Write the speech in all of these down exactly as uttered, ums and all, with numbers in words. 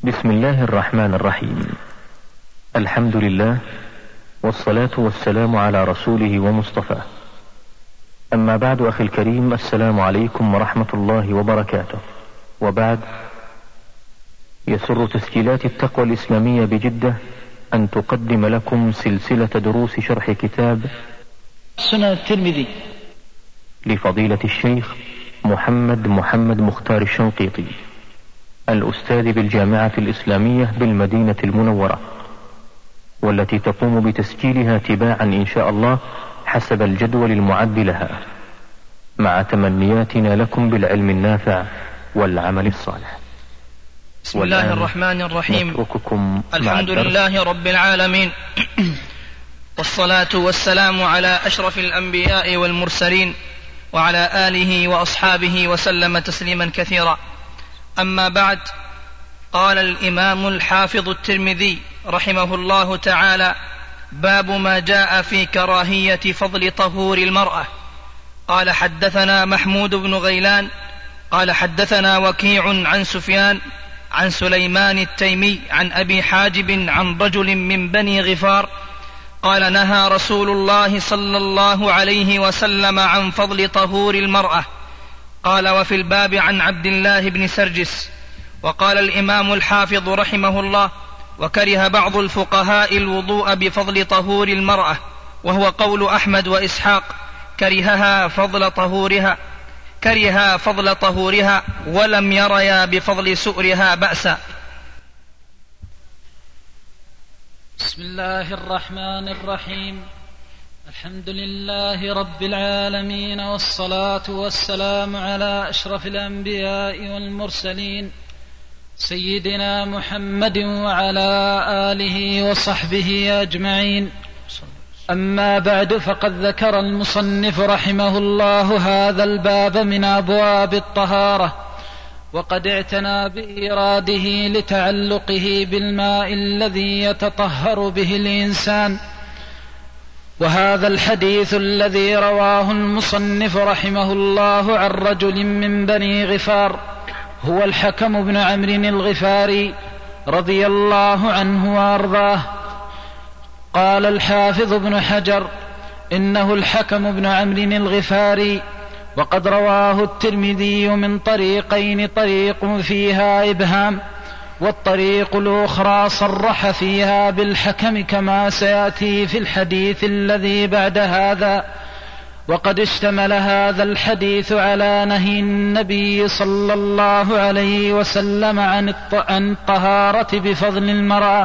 بسم الله الرحمن الرحيم. الحمد لله والصلاة والسلام على رسوله ومصطفاه. أما بعد، أخي الكريم، السلام عليكم ورحمة الله وبركاته. وبعد، يسر تسجيلات التقوى الإسلامية بجدة أن تقدم لكم سلسلة دروس شرح كتاب سنن الترمذي لفضيلة الشيخ محمد محمد مختار الشنقيطي، الأستاذ بالجامعة الإسلامية بالمدينة المنورة، والتي تقوم بتسجيلها تباعا إن شاء الله حسب الجدول المعد لها، مع تمنياتنا لكم بالعلم النافع والعمل الصالح. بسم الله الرحمن الرحيم. نترككم الحمد لله رب العالمين، والصلاة والسلام على أشرف الأنبياء والمرسلين، وعلى آله وأصحابه وسلم تسليما كثيرا. أما بعد، قال الإمام الحافظ الترمذي رحمه الله تعالى: باب ما جاء في كراهية فضل طهور المرأة. قال: حدثنا محمود بن غيلان قال حدثنا وكيع عن سفيان عن سليمان التيمي عن أبي حاجب عن رجل من بني غفار قال: نهى رسول الله صلى الله عليه وسلم عن فضل طهور المرأة. قال: وفي الباب عن عبد الله بن سرجس. وقال الإمام الحافظ رحمه الله: وكره بعض الفقهاء الوضوء بفضل طهور المرأة، وهو قول أحمد وإسحاق، كرهها فضل طهورها كرها فضل طهورها ولم يريا بفضل سؤرها بأسا. بسم الله الرحمن الرحيم. الحمد لله رب العالمين، والصلاة والسلام على أشرف الأنبياء والمرسلين، سيدنا محمد وعلى آله وصحبه أجمعين. أما بعد، فقد ذكر المصنف رحمه الله هذا الباب من أبواب الطهارة، وقد اعتنى بإراده لتعلقه بالماء الذي يتطهر به الإنسان. وهذا الحديث الذي رواه المصنف رحمه الله عن رجل من بني غفار هو الحكم بن عمرو الغفاري رضي الله عنه وأرضاه. قال الحافظ ابن حجر: إنه الحكم بن عمرو الغفاري، وقد رواه الترمذي من طريقين، طريق فيها إبهام، والطريق الأخرى صرح فيها بالحكم كما سيأتي في الحديث الذي بعد هذا. وقد اشتمل هذا الحديث على نهي النبي صلى الله عليه وسلم عن الطهارة بفضل المرأة،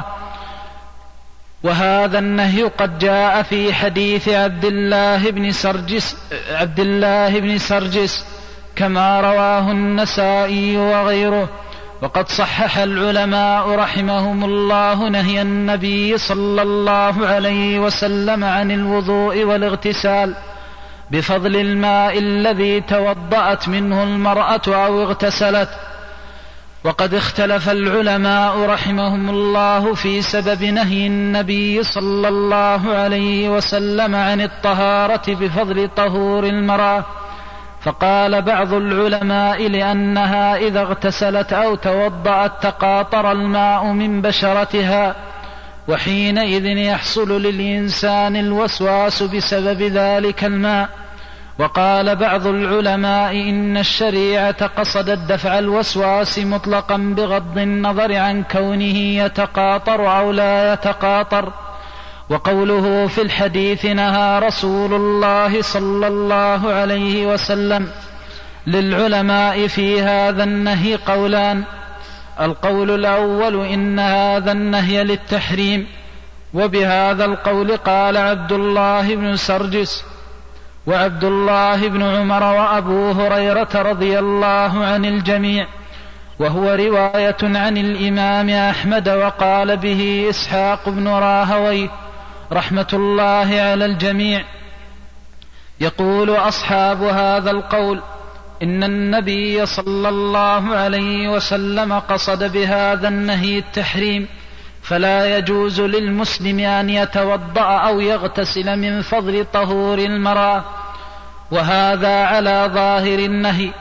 وهذا النهي قد جاء في حديث عبد الله بن سرجس عبد الله بن سرجس كما رواه النسائي وغيره. وقد صحح العلماء رحمهم الله نهي النبي صلى الله عليه وسلم عن الوضوء والاغتسال بفضل الماء الذي توضأت منه المرأة أو اغتسلت. وقد اختلف العلماء رحمهم الله في سبب نهي النبي صلى الله عليه وسلم عن الطهارة بفضل طهور المرأة، فقال بعض العلماء: لأنها إذا اغتسلت أو توضأت تقاطر الماء من بشرتها، وحينئذ يحصل للإنسان الوسواس بسبب ذلك الماء. وقال بعض العلماء: إن الشريعة قصدت دفع الوسواس مطلقا بغض النظر عن كونه يتقاطر أو لا يتقاطر. وقوله في الحديث نهى رسول الله صلى الله عليه وسلم، للعلماء في هذا النهي قولان: القول الأول إن هذا النهي للتحريم، وبهذا القول قال عبد الله بن سرجس وعبد الله بن عمر وأبو هريرة رضي الله عن الجميع، وهو رواية عن الإمام أحمد. وقال به إسحاق بن راهويه رحمة الله على الجميع. يقول أصحاب هذا القول إن النبي صلى الله عليه وسلم قصد بهذا النهي التحريم، فلا يجوز للمسلم أن يتوضأ أو يغتسل من فضل طهور المرأة، وهذا على ظاهر النهي،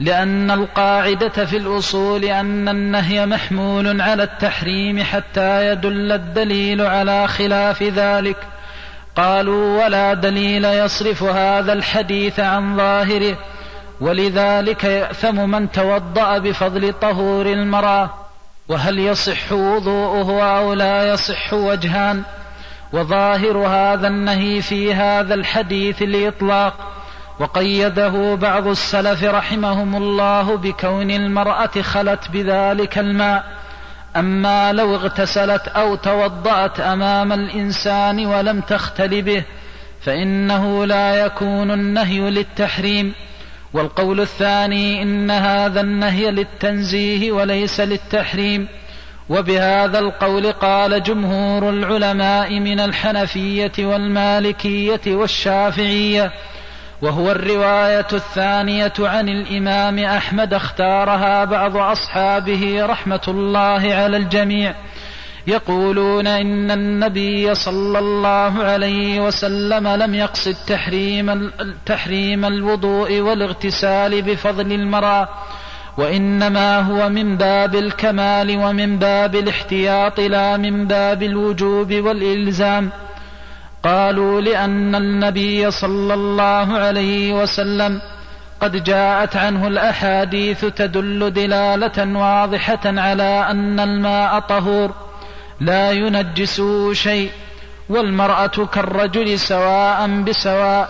لأن القاعدة في الأصول أن النهي محمول على التحريم حتى يدل الدليل على خلاف ذلك. قالوا ولا دليل يصرف هذا الحديث عن ظاهره، ولذلك يأثم من توضأ بفضل طهور المرأة. وهل يصح وضوءه أو لا يصح وجهان، وظاهر هذا النهي في هذا الحديث الإطلاق، وقيده بعض السلف رحمهم الله بكون المرأة خلت بذلك الماء. أما لو اغتسلت أو توضأت أمام الإنسان ولم تختل به فإنه لا يكون النهي للتحريم. والقول الثاني إن هذا النهي للتنزيه وليس للتحريم، وبهذا القول قال جمهور العلماء من الحنفية والمالكية والشافعية، وهو الرواية الثانية عن الإمام أحمد اختارها بعض أصحابه رحمة الله على الجميع، يقولون إن النبي صلى الله عليه وسلم لم يقصد تحريم, تحريم الوضوء والاغتسال بفضل المرأة، وإنما هو من باب الكمال ومن باب الاحتياط لا من باب الوجوب والإلزام. قالوا لأن النبي صلى الله عليه وسلم قد جاءت عنه الأحاديث تدل دلالة واضحة على أن الماء طهور لا ينجسه شيء، والمرأة كالرجل سواء بسواء،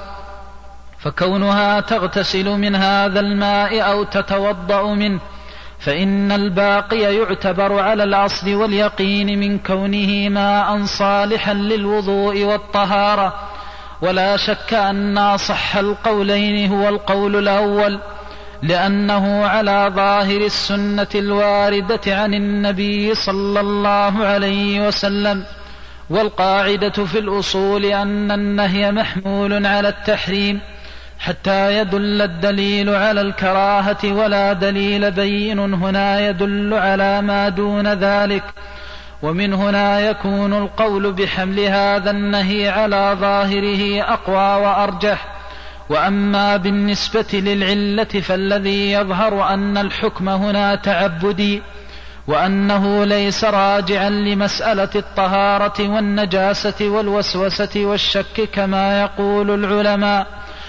فكونها تغتسل من هذا الماء أو تتوضأ منه فإن الباقي يعتبر على الأصل واليقين من كونه ماء صالحا للوضوء والطهارة. ولا شك أن أصح القولين هو القول الأول، لأنه على ظاهر السنة الواردة عن النبي صلى الله عليه وسلم. والقاعدة في الأصول أن النهي محمول على التحريم حتى يدل الدليل على الكراهة، ولا دليل بين هنا يدل على ما دون ذلك. ومن هنا يكون القول بحمل هذا النهي على ظاهره أقوى وأرجح. وأما بالنسبة للعلة فالذي يظهر أن الحكم هنا تعبدي، وأنه ليس راجعا لمسألة الطهارة والنجاسة والوسوسة والشك كما يقول العلماء،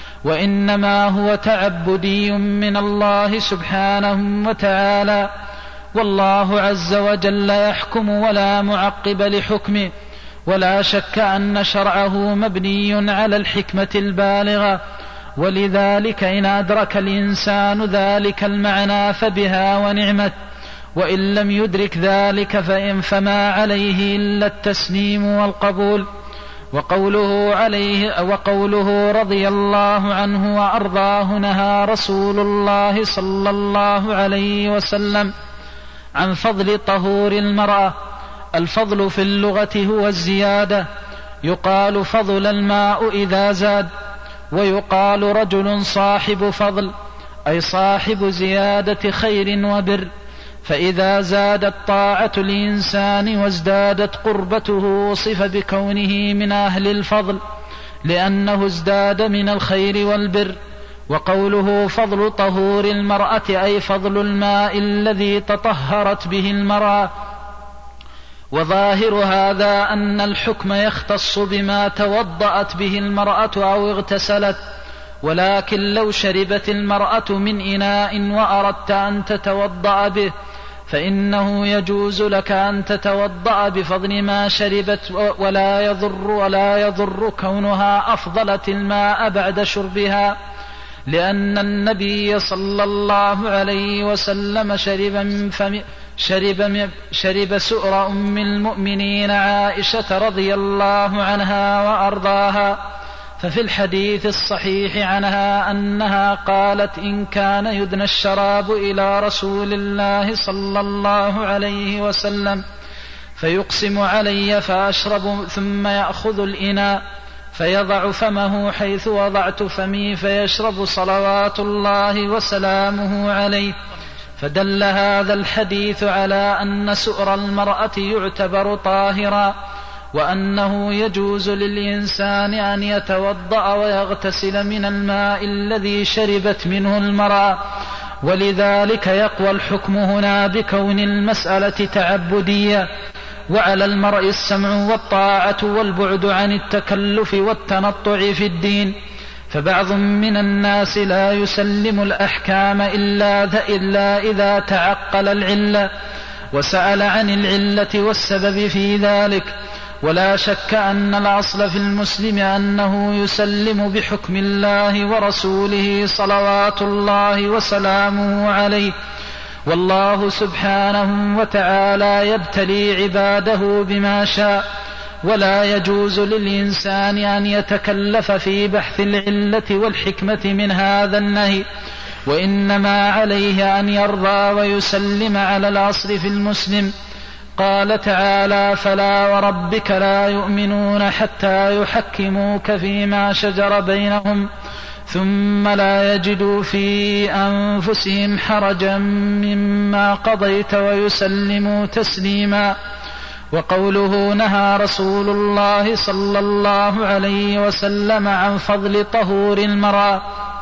وإنما هو تعبدي من الله سبحانه وتعالى. والله عز وجل يحكم ولا معقب لحكمه، ولا شك أن شرعه مبني على الحكمة البالغة، ولذلك إن أدرك الإنسان ذلك المعنى فبها ونعمت، وإن لم يدرك ذلك فإن فما عليه إلا التسليم والقبول. وقوله عليه وقوله رضي الله عنه وأرضاه نهى رسول الله صلى الله عليه وسلم عن فضل طهور المرأة. الفضل في اللغة هو الزيادة، يقال فضل الماء إذا زاد، ويقال رجل صاحب فضل أي صاحب زيادة خير وبر. فإذا زادت طاعة الإنسان وازدادت قربته وصف بكونه من أهل الفضل، لأنه ازداد من الخير والبر. وقوله فضل طهور المرأة أي فضل الماء الذي تطهرت به المرأة. وظاهر هذا أن الحكم يختص بما توضأت به المرأة أو اغتسلت، ولكن لو شربت المرأة من إناء وأردت أن تتوضأ به فإنه يجوز لك أن تتوضأ بفضل ما شربت، ولا يضر ولا يضر كونها أفضلت الماء بعد شربها، لأن النبي صلى الله عليه وسلم شرب من فم شرب, شرب سؤر أم المؤمنين عائشة رضي الله عنها وأرضاها. ففي الحديث الصحيح عنها أنها قالت إن كان يدنى الشراب إلى رسول الله صلى الله عليه وسلم فيقسم علي فأشرب ثم يأخذ الإناء فيضع فمه حيث وضعت فمي فيشرب صلوات الله وسلامه عليه. فدل هذا الحديث على أن سؤر المرأة يعتبر طاهرا، وأنه يجوز للإنسان أن يتوضأ ويغتسل من الماء الذي شربت منه المرأة، ولذلك يقوى الحكم هنا بكون المسألة تعبدية، وعلى المرء السمع والطاعة والبعد عن التكلف والتنطع في الدين. فبعض من الناس لا يسلم الأحكام إلا, إلا إذا تعقل العلة وسأل عن العلة والسبب في ذلك. ولا شك أن الأصل في المسلم أنه يسلم بحكم الله ورسوله صلوات الله وسلامه عليه. والله سبحانه وتعالى يبتلي عباده بما شاء، ولا يجوز للإنسان أن يتكلف في بحث العلة والحكمة من هذا النهي، وإنما عليه أن يرضى ويسلم على الأصل في المسلم. قال تعالى: فلا وربك لا يؤمنون حتى يحكموك فيما شجر بينهم ثم لا يجدوا في أنفسهم حرجا مما قضيت ويسلموا تسليما. وقوله: نهى رسول الله صلى الله عليه وسلم عن فضل طهور المرأة.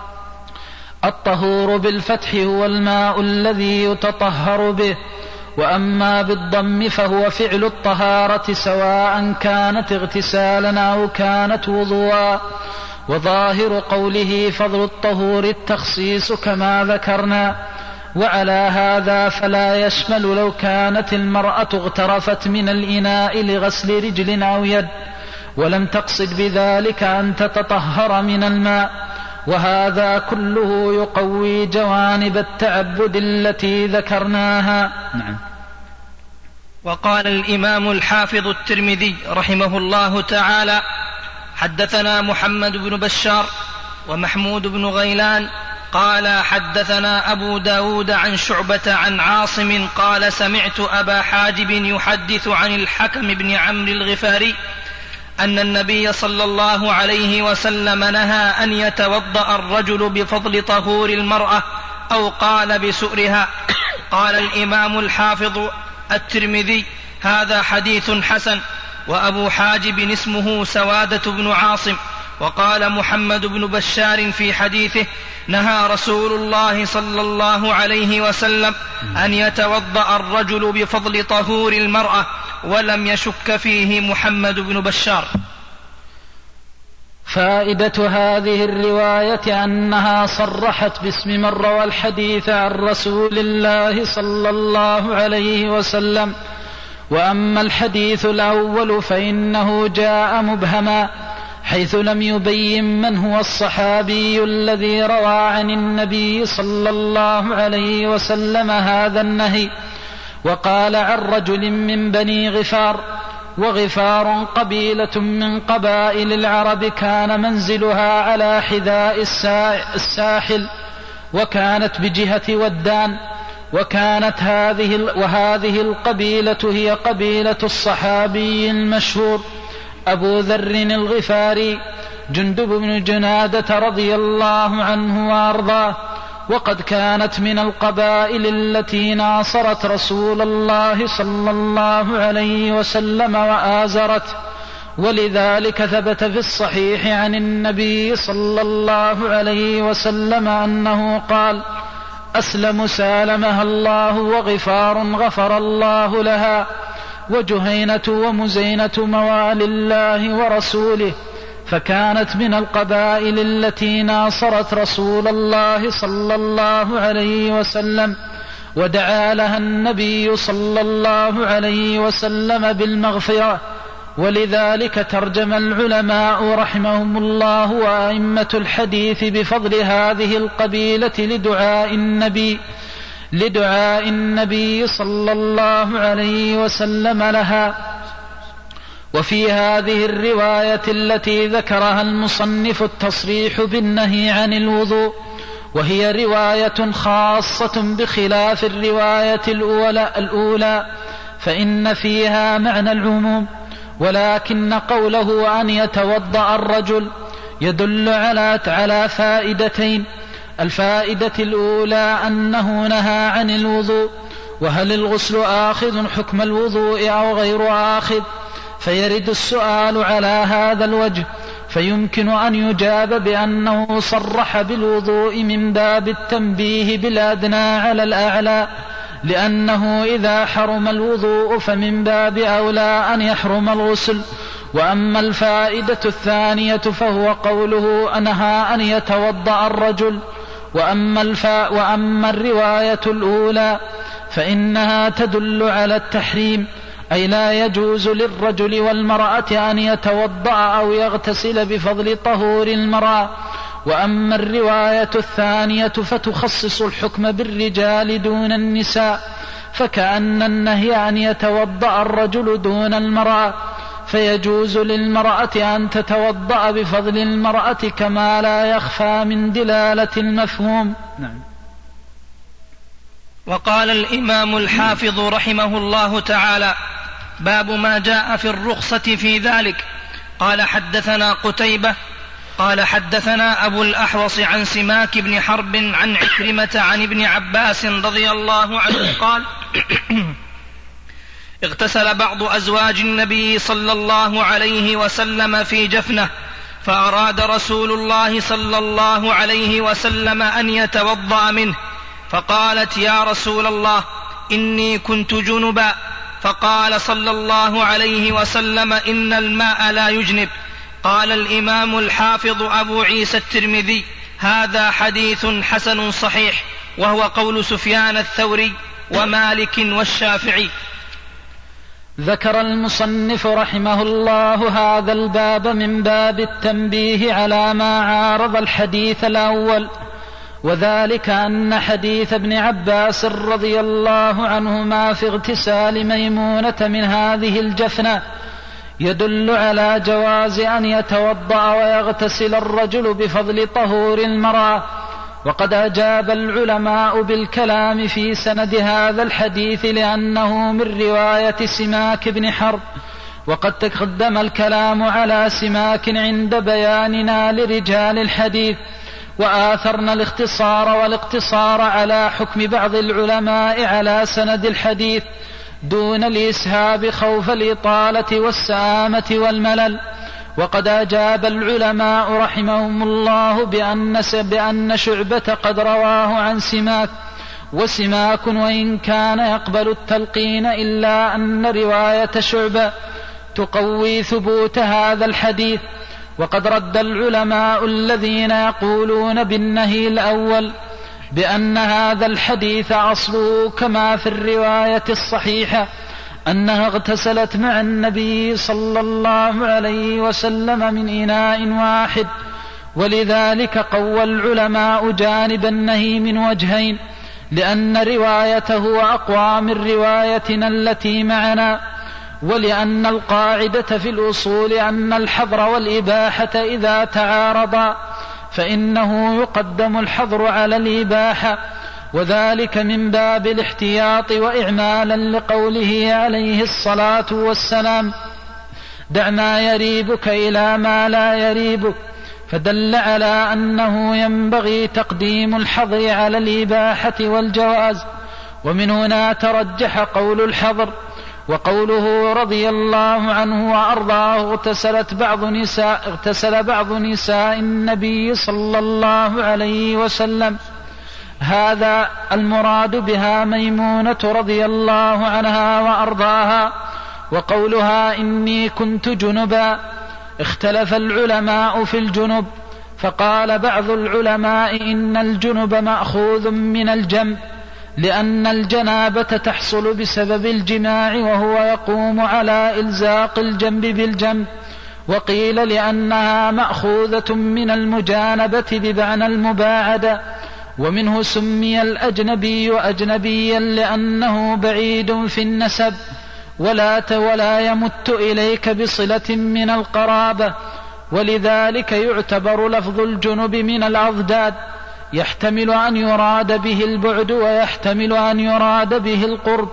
الطهور بالفتح هو الماء الذي يتطهر به، وأما بالضم فهو فعل الطهارة سواء كانت اغتسالا أو كانت وضوءا. وظاهر قوله فضل الطهور التخصيص كما ذكرنا. وعلى هذا فلا يشمل لو كانت المرأة اغترفت من الإناء لغسل رجل أو يد ولم تقصد بذلك أن تتطهر من الماء، وهذا كله يقوي جوانب التعبد التي ذكرناها. نعم. وقال الإمام الحافظ الترمذي رحمه الله تعالى: حدثنا محمد بن بشار ومحمود بن غيلان قال حدثنا أبو داود عن شعبة عن عاصم قال: سمعت أبا حاجب يحدث عن الحكم بن عمرو الغفاري أن النبي صلى الله عليه وسلم نهى أن يتوضأ الرجل بفضل طهور المرأة أو قال بسؤرها. قال الإمام الحافظ الترمذي: هذا حديث حسن. وأبو حاجب اسمه سوادة بن عاصم. وقال محمد بن بشار في حديثه: نهى رسول الله صلى الله عليه وسلم أن يتوضأ الرجل بفضل طهور المرأة، ولم يشك فيه محمد بن بشار. فائدة هذه الرواية أنها صرحت باسم من روى الحديث عن رسول الله صلى الله عليه وسلم. وأما الحديث الأول فإنه جاء مبهما حيث لم يبين من هو الصحابي الذي روى عن النبي صلى الله عليه وسلم هذا النهي. وقال عن رجل من بني غفار، وغفار قبيلة من قبائل العرب كان منزلها على حذاء الساحل، وكانت بجهة ودان. وكانت هذه وهذه القبيلة هي قبيلة الصحابي المشهور أبو ذر الغفاري جندب بن جنادة رضي الله عنه وأرضاه. وقد كانت من القبائل التي ناصرت رسول الله صلى الله عليه وسلم وآزرته، ولذلك ثبت في الصحيح عن النبي صلى الله عليه وسلم أنه قال: أسلم سالمها الله، وغفار غفر الله لها، وجهينة ومزينة موالي الله ورسوله. فكانت من القبائل التي ناصرت رسول الله صلى الله عليه وسلم، ودعا لها النبي صلى الله عليه وسلم بالمغفرة. ولذلك ترجم العلماء رحمهم الله وأئمة الحديث بفضل هذه القبيلة لدعاء النبي لدعاء النبي صلى الله عليه وسلم لها. وفي هذه الرواية التي ذكرها المصنف التصريح بالنهي عن الوضوء، وهي رواية خاصة بخلاف الرواية الأولى, الأولى فإن فيها معنى العموم. ولكن قوله أن يتوضأ الرجل يدل على على فائدتين. الفائدة الأولى أنه نهى عن الوضوء، وهل الغسل آخذ حكم الوضوء أو غير آخذ؟ فيرد السؤال على هذا الوجه، فيمكن أن يجاب بأنه صرح بالوضوء من باب التنبيه بالأدنى على الأعلى، لأنه إذا حرم الوضوء فمن باب أولى أن يحرم الغسل. وأما الفائدة الثانية فهو قوله أنهى أن يتوضأ الرجل. وأما, الفا وأما الرواية الأولى فإنها تدل على التحريم، أي لا يجوز للرجل والمرأة أن يتوضأ أو يغتسل بفضل طهور المرأة. وأما الرواية الثانية فتخصص الحكم بالرجال دون النساء، فكأن النهي أن يتوضأ الرجل دون المرأة، فيجوز للمرأة أن تتوضأ بفضل المرأة كما لا يخفى من دلالة المفهوم. نعم. وقال الإمام الحافظ رحمه الله تعالى: باب ما جاء في الرخصة في ذلك. قال: حدثنا قتيبة قال حدثنا أبو الأحوص عن سماك بن حرب عن عكرمة عن ابن عباس رضي الله عنه قال: اغتسل بعض أزواج النبي صلى الله عليه وسلم في جفنة، فأراد رسول الله صلى الله عليه وسلم أن يتوضأ منه، فقالت: يا رسول الله إني كنت جنبا، فقال صلى الله عليه وسلم: إن الماء لا يجنب. قال الإمام الحافظ أبو عيسى الترمذي: هذا حديث حسن صحيح، وهو قول سفيان الثوري ومالك والشافعي. ذكر المصنف رحمه الله هذا الباب من باب التنبيه على ما عارض الحديث الأول، وذلك أن حديث ابن عباس رضي الله عنهما في اغتسال ميمونة من هذه الجفنة يدل على جواز أن يتوضأ ويغتسل الرجل بفضل طهور المرأة. وقد أجاب العلماء بالكلام في سند هذا الحديث لأنه من رواية سماك بن حرب، وقد تقدم الكلام على سماك عند بياننا لرجال الحديث، وآثرنا الاختصار والاقتصار على حكم بعض العلماء على سند الحديث دون الإسهاب خوف الإطالة والسآمة والملل. وقد أجاب العلماء رحمهم الله بأن, بأن شعبة قد رواه عن سماك، وسماك وإن كان يقبل التلقين إلا أن رواية شعبة تقوي ثبوت هذا الحديث. وقد رد العلماء الذين يقولون بالنهي الأول بأن هذا الحديث أصله كما في الرواية الصحيحة أنها اغتسلت مع النبي صلى الله عليه وسلم من إناء واحد، ولذلك قوى العلماء جانب النهي من وجهين، لأن روايته أقوى من روايتنا التي معنا، ولأن القاعدة في الأصول أن الحظر والإباحة إذا تعارضا فإنه يقدم الحظر على الإباحة، وذلك من باب الاحتياط وإعمالا لقوله عليه الصلاة والسلام: دع ما يريبك إلى ما لا يريبك، فدل على أنه ينبغي تقديم الحظر على الإباحة والجواز. ومن هنا ترجح قول الحظر. وقوله رضي الله عنه وأرضاه اغتسلت بعض نساء اغتسل بعض نساء النبي صلى الله عليه وسلم، هذا المراد بها ميمونة رضي الله عنها وأرضاها. وقولها إني كنت جنبا، اختلف العلماء في الجنب، فقال بعض العلماء إن الجنب مأخوذ من الجنب، لأن الجنابة تحصل بسبب الجماع وهو يقوم على إلزاق الجنب بالجنب. وقيل لأنها مأخوذة من المجانبة بمعنى المباعدة، ومنه سمي الأجنبي أجنبيا لأنه بعيد في النسب ولا ولا يمت إليك بصلة من القرابة، ولذلك يعتبر لفظ الجنب من الأضداد، يحتمل أن يراد به البعد ويحتمل أن يراد به القرب،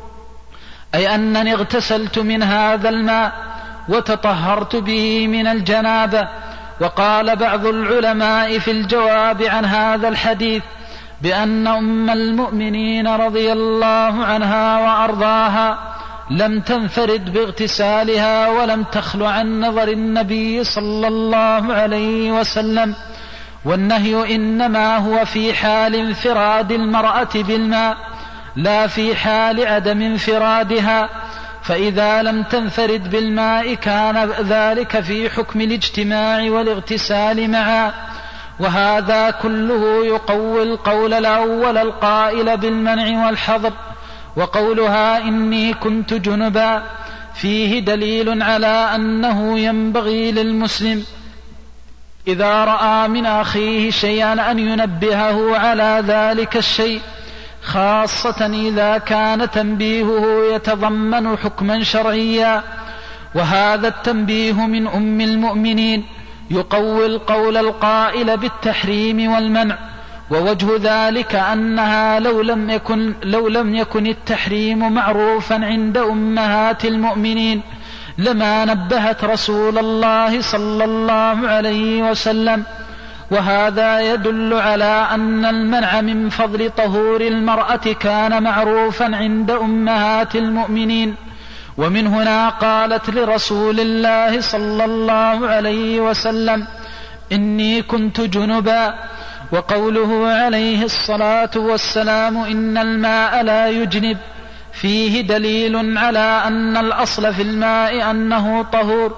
أي أنني اغتسلت من هذا الماء وتطهرت به من الجنابة. وقال بعض العلماء في الجواب عن هذا الحديث بأن أم المؤمنين رضي الله عنها وأرضاها لم تنفرد باغتسالها ولم تخل عن نظر النبي صلى الله عليه وسلم، والنهي إنما هو في حال انفراد المرأة بالماء لا في حال عدم انفرادها، فإذا لم تنفرد بالماء كان ذلك في حكم الاجتماع والاغتسال معا. وهذا كله يقوي القول الأول القائل بالمنع والحظر. وقولها إني كنت جنبا فيه دليل على أنه ينبغي للمسلم إذا رأى من أخيه شيئا أن ينبهه على ذلك الشيء، خاصة إذا كان تنبيهه يتضمن حكما شرعيا. وهذا التنبيه من أم المؤمنين يقوي القول القائل بالتحريم والمنع. ووجه ذلك أنها لو لم يكن, لو لم يكن التحريم معروفا عند أمهات المؤمنين لما نبهت رسول الله صلى الله عليه وسلم. وهذا يدل على أن المنع من فضل طهور المرأة كان معروفا عند أمهات المؤمنين. ومن هنا قالت لرسول الله صلى الله عليه وسلم إني كنت جنبا. وقوله عليه الصلاة والسلام إن الماء لا يجنب فيه دليل على أن الأصل في الماء أنه طهور،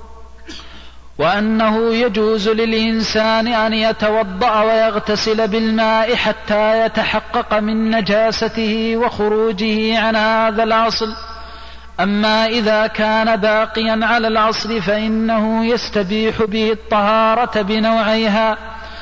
وأنه يجوز للإنسان أن يتوضأ ويغتسل بالماء حتى يتحقق من نجاسته وخروجه عن هذا الأصل. أما إذا كان باقيا على الأصل فإنه يستبيح به الطهارة بنوعيها،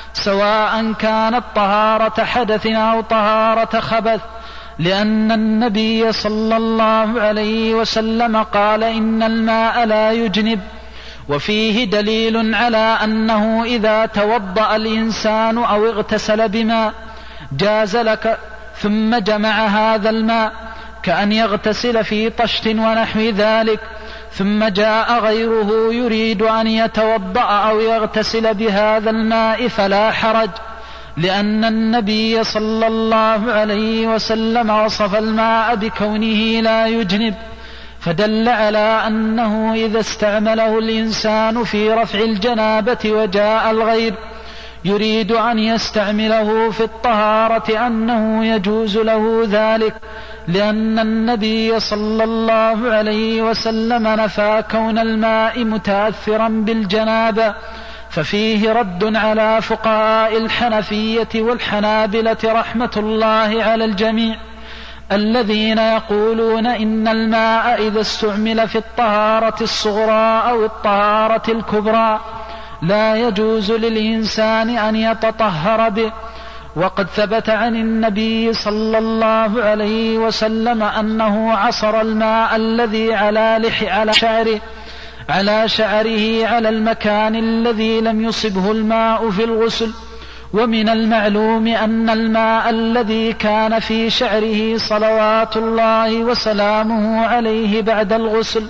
سواء كانت طهارة حدث أو طهارة خبث، لأن النبي صلى الله عليه وسلم قال إن الماء لا يجنب. وفيه دليل على أنه إذا توضأ الإنسان أو اغتسل بماء جاز لك ثم جمع هذا الماء كأن يغتسل في طشت ونحو ذلك، ثم جاء غيره يريد أن يتوضأ أو يغتسل بهذا الماء فلا حرج، لأن النبي صلى الله عليه وسلم وصف الماء بكونه لا يجنب، فدل على أنه إذا استعمله الإنسان في رفع الجنابة وجاء الغير يريد أن يستعمله في الطهارة أنه يجوز له ذلك، لأن النبي صلى الله عليه وسلم نفى كون الماء متأثرا بالجنابة. ففيه رد على فقهاء الحنفية والحنابلة رحمة الله على الجميع الذين يقولون إن الماء إذا استعمل في الطهارة الصغرى أو الطهارة الكبرى لا يجوز للإنسان أن يتطهر به. وقد ثبت عن النبي صلى الله عليه وسلم أنه عصر الماء الذي على لح على شعره على شعره على المكان الذي لم يصبه الماء في الغسل. ومن المعلوم أن الماء الذي كان في شعره صلوات الله وسلامه عليه بعد الغسل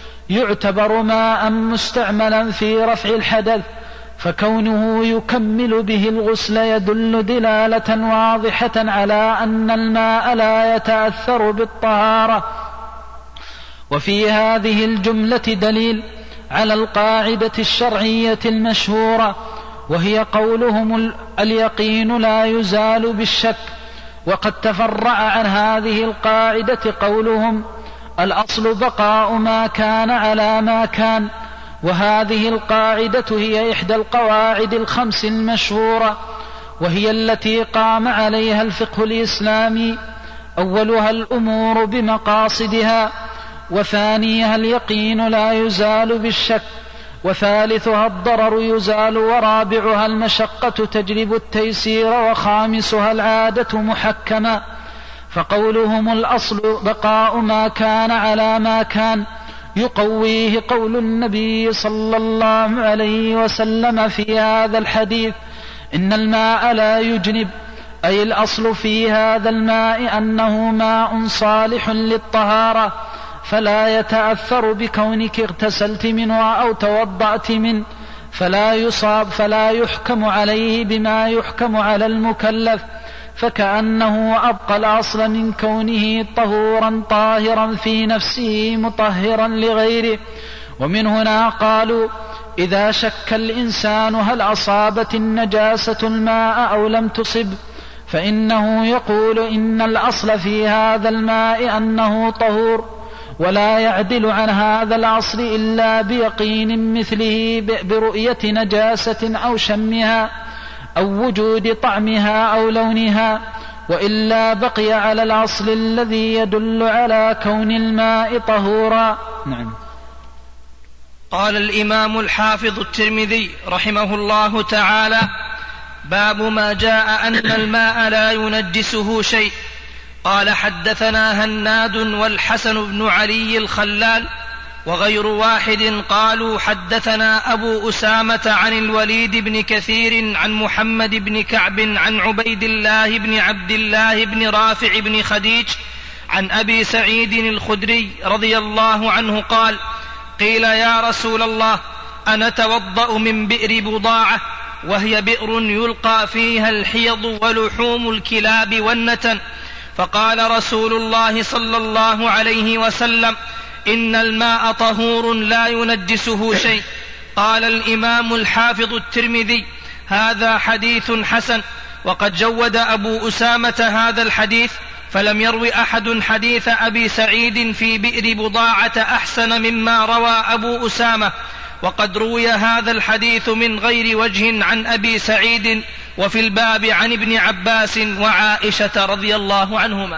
يعتبر ماء مستعملا في رفع الحدث، فكونه يكمل به الغسل يدل دلالة واضحة على أن الماء لا يتأثر بالطهارة. وفي هذه الجملة دليل على القاعدة الشرعية المشهورة، وهي قولهم اليقين لا يزال بالشك. وقد تفرع عن هذه القاعدة قولهم الأصل بقاء ما كان على ما كان. وهذه القاعدة هي إحدى القواعد الخمس المشهورة، وهي التي قام عليها الفقه الإسلامي. أولها الأمور بمقاصدها، وثانيها اليقين لا يزال بالشك، وثالثها الضرر يزال، ورابعها المشقة تجلب التيسير، وخامسها العادة محكمة. فقولهم الأصل بقاء ما كان على ما كان يقويه قول النبي صلى الله عليه وسلم في هذا الحديث إن الماء لا يجنب، أي الأصل في هذا الماء أنه ماء صالح للطهارة، فلا يتأثر بكونك اغتسلت منه أو توضأت منه، فلا يصاب فلا يحكم عليه بما يحكم على المكلف فكأنه أبقى الأصل من كونه طهورا طاهرا في نفسه مطهرا لغيره. ومن هنا قالوا إذا شك الإنسان هل أصابت النجاسة الماء أو لم تصب فإنه يقول إن الأصل في هذا الماء أنه طهور، ولا يعدل عن هذا الأصل إلا بيقين مثله برؤية نجاسة أو شمها أو وجود طعمها أو لونها، وإلا بقي على الأصل الذي يدل على كون الماء طهورا. نعم. قال الإمام الحافظ الترمذي رحمه الله تعالى: باب ما جاء أن الماء لا ينجسه شيء. قال: حدثنا هناد والحسن بن علي الخلال وغير واحد قالوا حدثنا أبو أسامة عن الوليد بن كثير عن محمد بن كعب عن عبيد الله بن عبد الله بن رافع بن خديج عن أبي سعيد الخدري رضي الله عنه قال: قيل يا رسول الله أنا توضأ من بئر بضاعة وهي بئر يلقى فيها الحيض ولحوم الكلاب والنتن، فقال رسول الله صلى الله عليه وسلم: إن الماء طهور لا ينجسه شيء. قال الإمام الحافظ الترمذي: هذا حديث حسن. وقد جود أبو أسامة هذا الحديث، فلم يروي أحد حديث أبي سعيد في بئر بضاعة أحسن مما روى أبو أسامة. وقد روي هذا الحديث من غير وجه عن أبي سعيد، وفي الباب عن ابن عباس وعائشة رضي الله عنهما.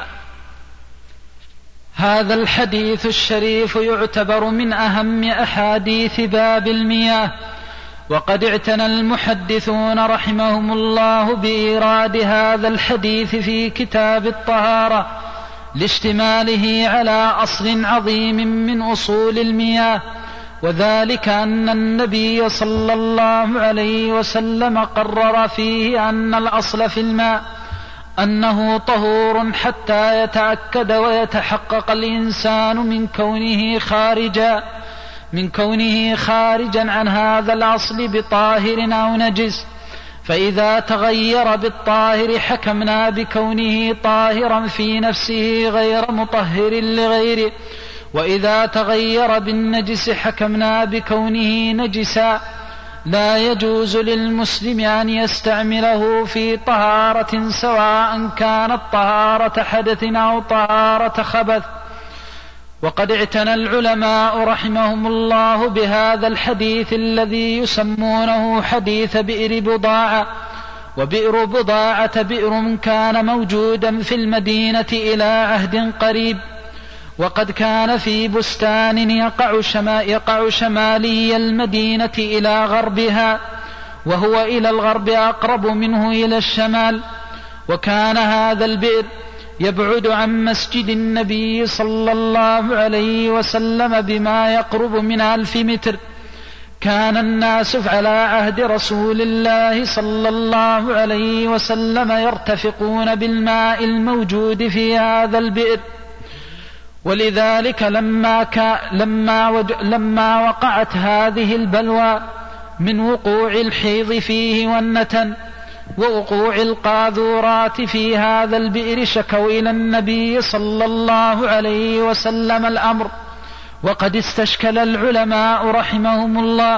هذا الحديث الشريف يعتبر من أهم أحاديث باب المياه، وقد اعتنى المحدثون رحمهم الله بإيراد هذا الحديث في كتاب الطهارة لاشتماله على أصل عظيم من أصول المياه، وذلك أن النبي صلى الله عليه وسلم قرر فيه أن الأصل في الماء أنه طهور حتى يتأكد ويتحقق الإنسان من كونه خارجا من كونه خارجا عن هذا الأصل بطاهر أو نجس، فإذا تغير بالطاهر حكمنا بكونه طاهرا في نفسه غير مطهر لغيره، وإذا تغير بالنجس حكمنا بكونه نجسا. لا يجوز للمسلم أن يستعمله في طهارة سواء كانت طهارة حدث أو طهارة خبث. وقد اعتنى العلماء رحمهم الله بهذا الحديث الذي يسمونه حديث بئر بضاعة. وبئر بضاعة بئر كان موجودا في المدينة إلى عهد قريب، وقد كان في بستان يقع, شما يقع شمالي المدينة إلى غربها، وهو إلى الغرب أقرب منه إلى الشمال. وكان هذا البئر يبعد عن مسجد النبي صلى الله عليه وسلم بما يقرب من ألف متر. كان الناس على عهد رسول الله صلى الله عليه وسلم يرتفقون بالماء الموجود في هذا البئر، ولذلك لما, كا لما, وج لما وقعت هذه البلوى من وقوع الحيض فيه والنتن ووقوع القاذورات في هذا البئر شكوا إلى النبي صلى الله عليه وسلم الأمر. وقد استشكل العلماء رحمهم الله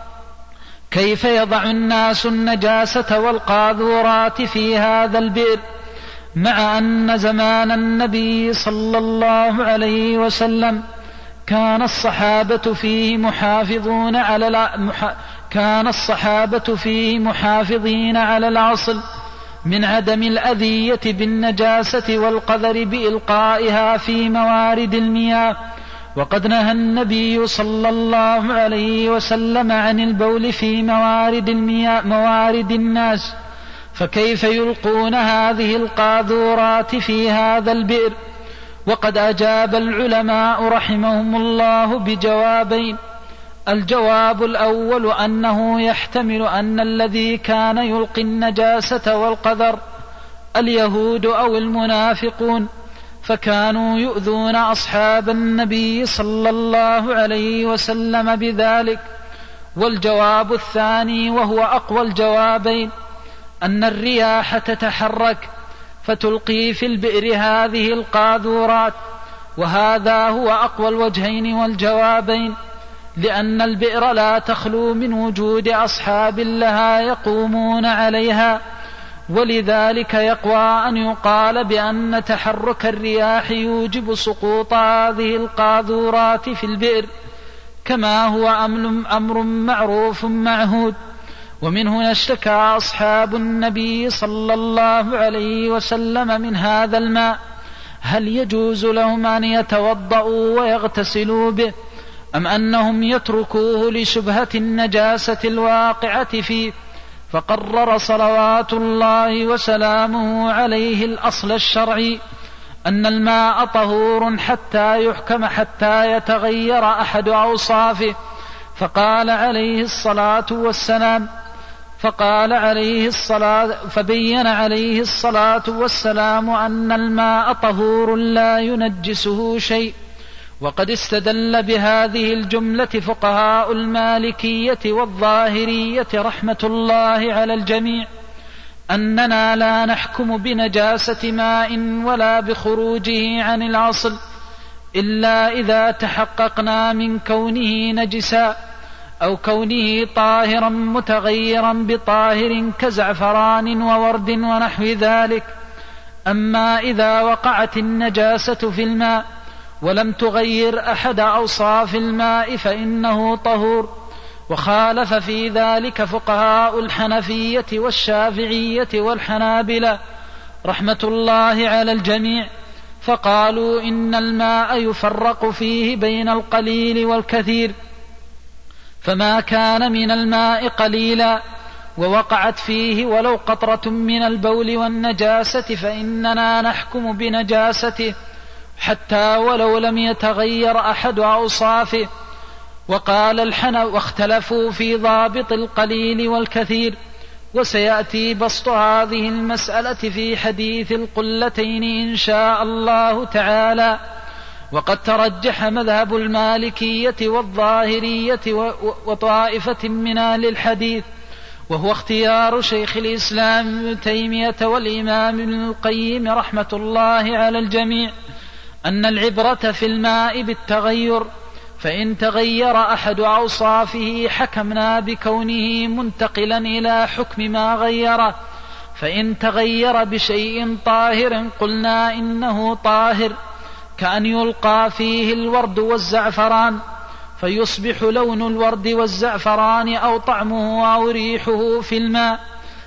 كيف يضع الناس النجاسة والقاذورات في هذا البئر، مع أن زمان النبي صلى الله عليه وسلم كان الصحابة فيه محافظون على كان الصحابة فيه محافظين على الأصل من عدم الأذية بالنجاسة والقذر بإلقائها في موارد المياه. وقد نهى النبي صلى الله عليه وسلم عن البول في موارد المياه موارد الناس، فكيف يلقون هذه القاذورات في هذا البئر؟ وقد أجاب العلماء رحمهم الله بجوابين. الجواب الأول أنه يحتمل أن الذي كان يلقي النجاسة والقذر اليهود أو المنافقون، فكانوا يؤذون أصحاب النبي صلى الله عليه وسلم بذلك. والجواب الثاني وهو أقوى الجوابين أن الرياح تتحرك فتلقي في البئر هذه القاذورات. وهذا هو أقوى الوجهين والجوابين، لأن البئر لا تخلو من وجود أصحاب لها يقومون عليها، ولذلك يقوى أن يقال بأن تحرك الرياح يوجب سقوط هذه القاذورات في البئر، كما هو أمر معروف معهود. ومن هنا اشتكى أصحاب النبي صلى الله عليه وسلم من هذا الماء، هل يجوز لهم أن يتوضؤوا ويغتسلوا به، أم أنهم يتركوه لشبهة النجاسة الواقعة فيه؟ فقرر صلوات الله وسلامه عليه الأصل الشرعي أن الماء طهور حتى يحكم حتى يتغير أحد أوصافه، فقال عليه الصلاة والسلام فقال عليه الصلاة فبين عليه الصلاة والسلام أن الماء طهور لا ينجسه شيء. وقد استدل بهذه الجملة فقهاء المالكية والظاهرية رحمة الله على الجميع أننا لا نحكم بنجاسة ماء ولا بخروجه عن الأصل إلا إذا تحققنا من كونه نجسا أو كونه طاهرا متغيرا بطاهر كزعفران وورد ونحو ذلك. أما إذا وقعت النجاسة في الماء ولم تغير أحد أوصاف الماء فإنه طهور. وخالف في ذلك فقهاء الحنفية والشافعية والحنابلة رحمة الله على الجميع، فقالوا إن الماء يفرق فيه بين القليل والكثير، فما كان من الماء قليلا ووقعت فيه ولو قطرة من البول والنجاسة فإننا نحكم بنجاسته حتى ولو لم يتغير أحد أوصافه. وقال الحنف واختلفوا في ضابط القليل والكثير، وسيأتي بسط هذه المسألة في حديث القلتين إن شاء الله تعالى. وقد ترجح مذهب المالكية والظاهرية وطائفة من أهل الحديث، وهو اختيار شيخ الإسلام ابن تيمية والإمام ابن القيم رحمة الله على الجميع، أن العبرة في الماء بالتغير، فإن تغير أحد أوصافه حكمنا بكونه منتقلا إلى حكم ما غيره، فإن تغير بشيء طاهر قلنا إنه طاهر، كأن يلقى فيه الورد والزعفران فيصبح لون الورد والزعفران أو طعمه أو ريحه في الماء،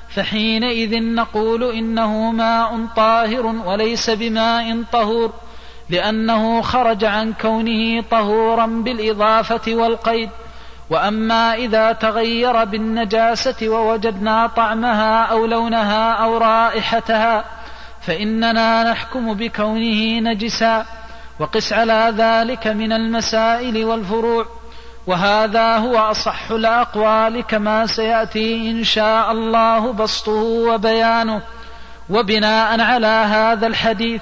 فحينئذ نقول إنه ماء طاهر وليس بماء طهور، لأنه خرج عن كونه طهورا بالإضافة والقيد. وأما إذا تغير بالنجاسة ووجدنا طعمها أو لونها أو رائحتها فإننا نحكم بكونه نجسا. وقس على ذلك من المسائل والفروع، وهذا هو أصح الأقوال كما سيأتي إن شاء الله بسطه وبيانه. وبناء على هذا الحديث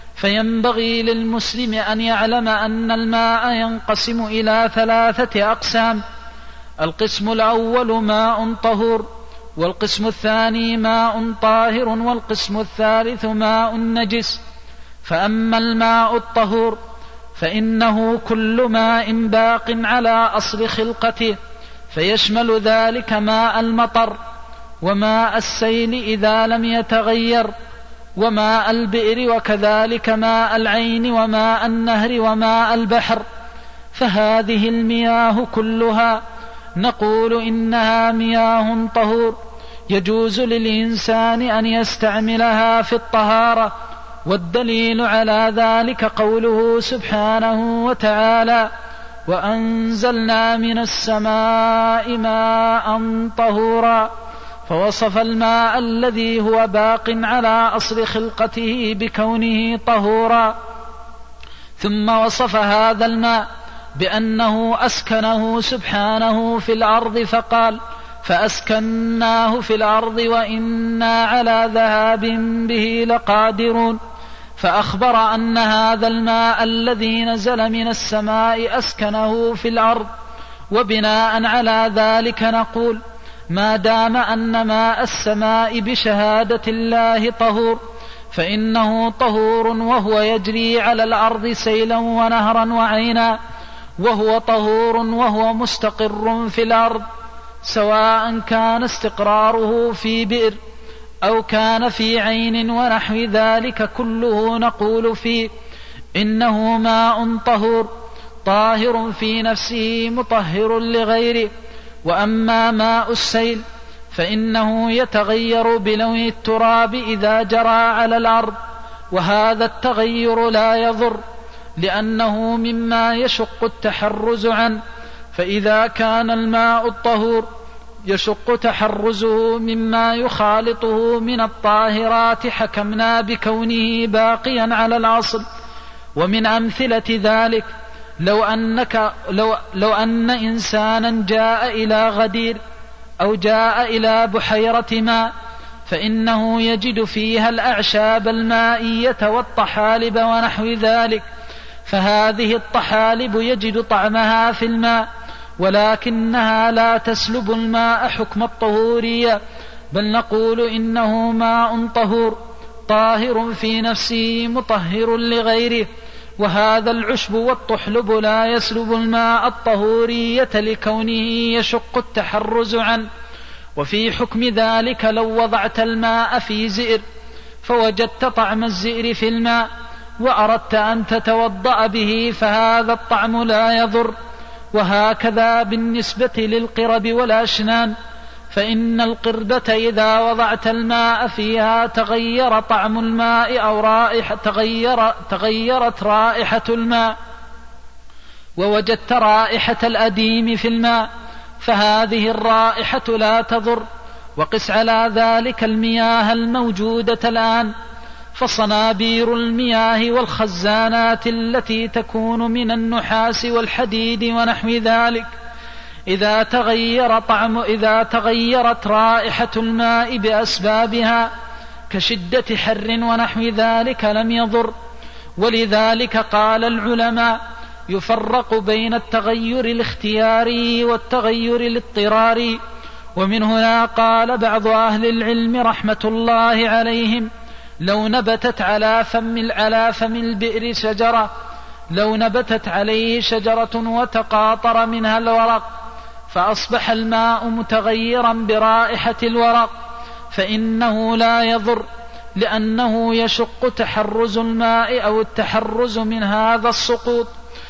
فينبغي للمسلم أن يعلم أن الماء ينقسم إلى ثلاثة أقسام: القسم الأول ماء طهور، والقسم الثاني ماء طاهر، والقسم الثالث ماء نجس. فأما الماء الطهور فإنه كل ماء باق على أصل خلقته، فيشمل ذلك ماء المطر وماء السيل إذا لم يتغير وماء البئر، وكذلك ماء العين وماء النهر وماء البحر. فهذه المياه كلها نقول إنها مياه طهور يجوز للإنسان أن يستعملها في الطهارة، والدليل على ذلك قوله سبحانه وتعالى: وأنزلنا من السماء ماء طهورا، فوصف الماء الذي هو باق على أصل خلقته بكونه طهورا، ثم وصف هذا الماء بأنه أسكنه سبحانه في الأرض فقال: فأسكناه في الأرض وإنا على ذهاب به لقادرون. فأخبر أن هذا الماء الذي نزل من السماء أسكنه في الأرض، وبناء على ذلك نقول ما دام أن ماء السماء بشهادة الله طهور فإنه طهور وهو يجري على الأرض سيلا ونهرا وعينا، وهو طهور وهو مستقر في الأرض، سواء كان استقراره في بئر أو كان في عين ونحو ذلك، كله نقول فيه إنه ماء طهور طاهر في نفسه مطهر لغيره. وأما ماء السيل فإنه يتغير بلون التراب إذا جرى على الأرض، وهذا التغير لا يضر لأنه مما يشق التحرز عنه، فإذا كان الماء الطهور يشق تحرزه مما يخالطه من الطاهرات حكمنا بكونه باقيا على الأصل. ومن أمثلة ذلك لو, أنك لو, لو أن إنسانا جاء إلى غدير أو جاء إلى بحيرة ماء، فإنه يجد فيها الأعشاب المائية والطحالب ونحو ذلك، فهذه الطحالب يجد طعمها في الماء، ولكنها لا تسلب الماء حكم الطهورية، بل نقول إنه ماء طهور طاهر في نفسه مطهر لغيره. وهذا العشب والطحلب لا يسلب الماء الطهورية لكونه يشق التحرز عنه. وفي حكم ذلك لو وضعت الماء في زئر فوجدت طعم الزئر في الماء وأردت أن تتوضأ به فهذا الطعم لا يضر. وهكذا بالنسبة للقرب والأشنان، فإن القربة إذا وضعت الماء فيها تغير طعم الماء أو رائحة تغير تغيرت رائحة الماء ووجدت رائحة الأديم في الماء، فهذه الرائحة لا تضر. وقس على ذلك المياه الموجودة الآن، فصنابير المياه والخزانات التي تكون من النحاس والحديد ونحو ذلك إذا تغير طعم إذا تغيرت رائحة الماء بأسبابها كشدة حر ونحو ذلك لم يضر. ولذلك قال العلماء يفرق بين التغير الاختياري والتغير الاضطراري. ومن هنا قال بعض أهل العلم رحمة الله عليهم لو نبتت على فم على فم البئر شجرة لو نبتت عليه شجرة وتقاطر منها الورق فأصبح الماء متغيرا برائحة الورق فإنه لا يضر، لأنه يشق تحرز الماء أو التحرز من هذا السقوط.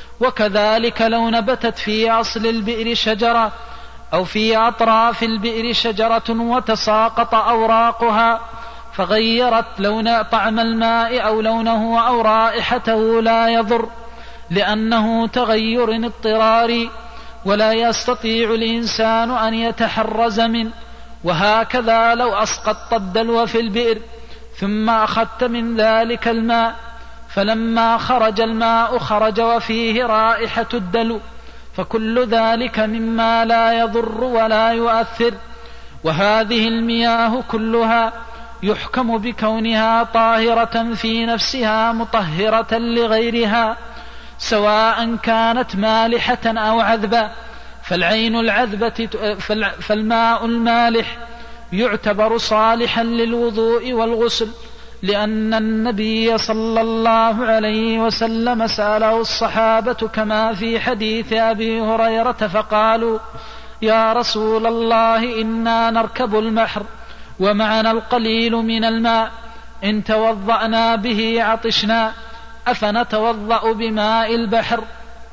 وكذلك لو نبتت في أصل البئر شجرة أو في أطراف البئر شجرة وتساقط أوراقها فغيرت لون طعم الماء أو لونه أو رائحته لا يضر، لأنه تغير اضطراري ولا يستطيع الإنسان أن يتحرز منه. وهكذا لو أسقطت الدلو في البئر ثم أخذت من ذلك الماء فلما خرج الماء خرج وفيه رائحة الدلو، فكل ذلك مما لا يضر ولا يؤثر. وهذه المياه كلها يحكم بكونها طاهرة في نفسها مطهرة لغيرها، سواء كانت مالحة أو عذبة. فالعين العذبة فالماء المالح يعتبر صالحا للوضوء والغسل، لأن النبي صلى الله عليه وسلم سأله الصحابة كما في حديث أبي هريرة فقالوا يا رسول الله إنا نركب البحر ومعنا القليل من الماء، إن توضأنا به عطشنا أفنتوضأ بماء البحر؟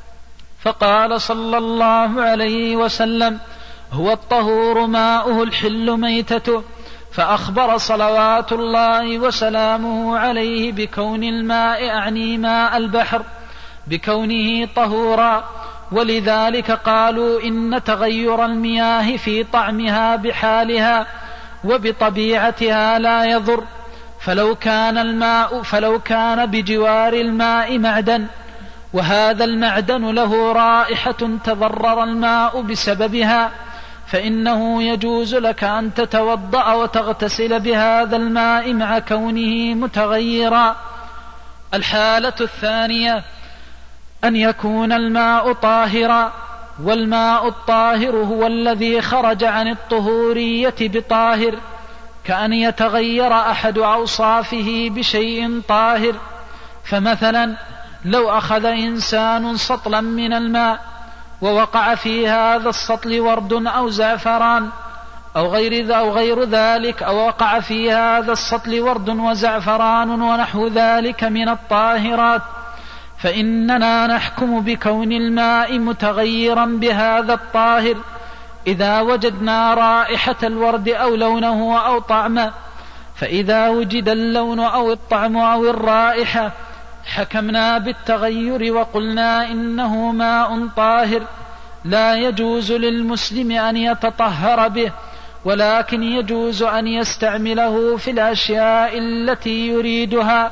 فقال صلى الله عليه وسلم هو الطهور ماؤه الحل ميتته. فأخبر صلوات الله وسلامه عليه بكون الماء أعني ماء البحر بكونه طهورا. ولذلك قالوا إن تغير المياه في طعمها بحالها وبطبيعتها لا يضر. فلو كان الماء فلو كان بجوار الماء معدن وهذا المعدن له رائحة تضرر الماء بسببها فإنه يجوز لك أن تتوضأ وتغتسل بهذا الماء مع كونه متغيرا. الحالة الثانية أن يكون الماء طاهرا، والماء الطاهر هو الذي خرج عن الطهورية بطاهر، كأن يتغير أحد أوصافه بشيء طاهر. فمثلا لو أخذ إنسان سطلا من الماء ووقع في هذا السطل ورد أو زعفران أو غير, أو غير ذلك، أو وقع في هذا السطل ورد وزعفران ونحو ذلك من الطاهرات، فإننا نحكم بكون الماء متغيرا بهذا الطاهر إذا وجدنا رائحة الورد أو لونه أو طعمه. فإذا وجد اللون أو الطعم أو الرائحة حكمنا بالتغير وقلنا إنه ماء طاهر لا يجوز للمسلم أن يتطهر به، ولكن يجوز أن يستعمله في الأشياء التي يريدها.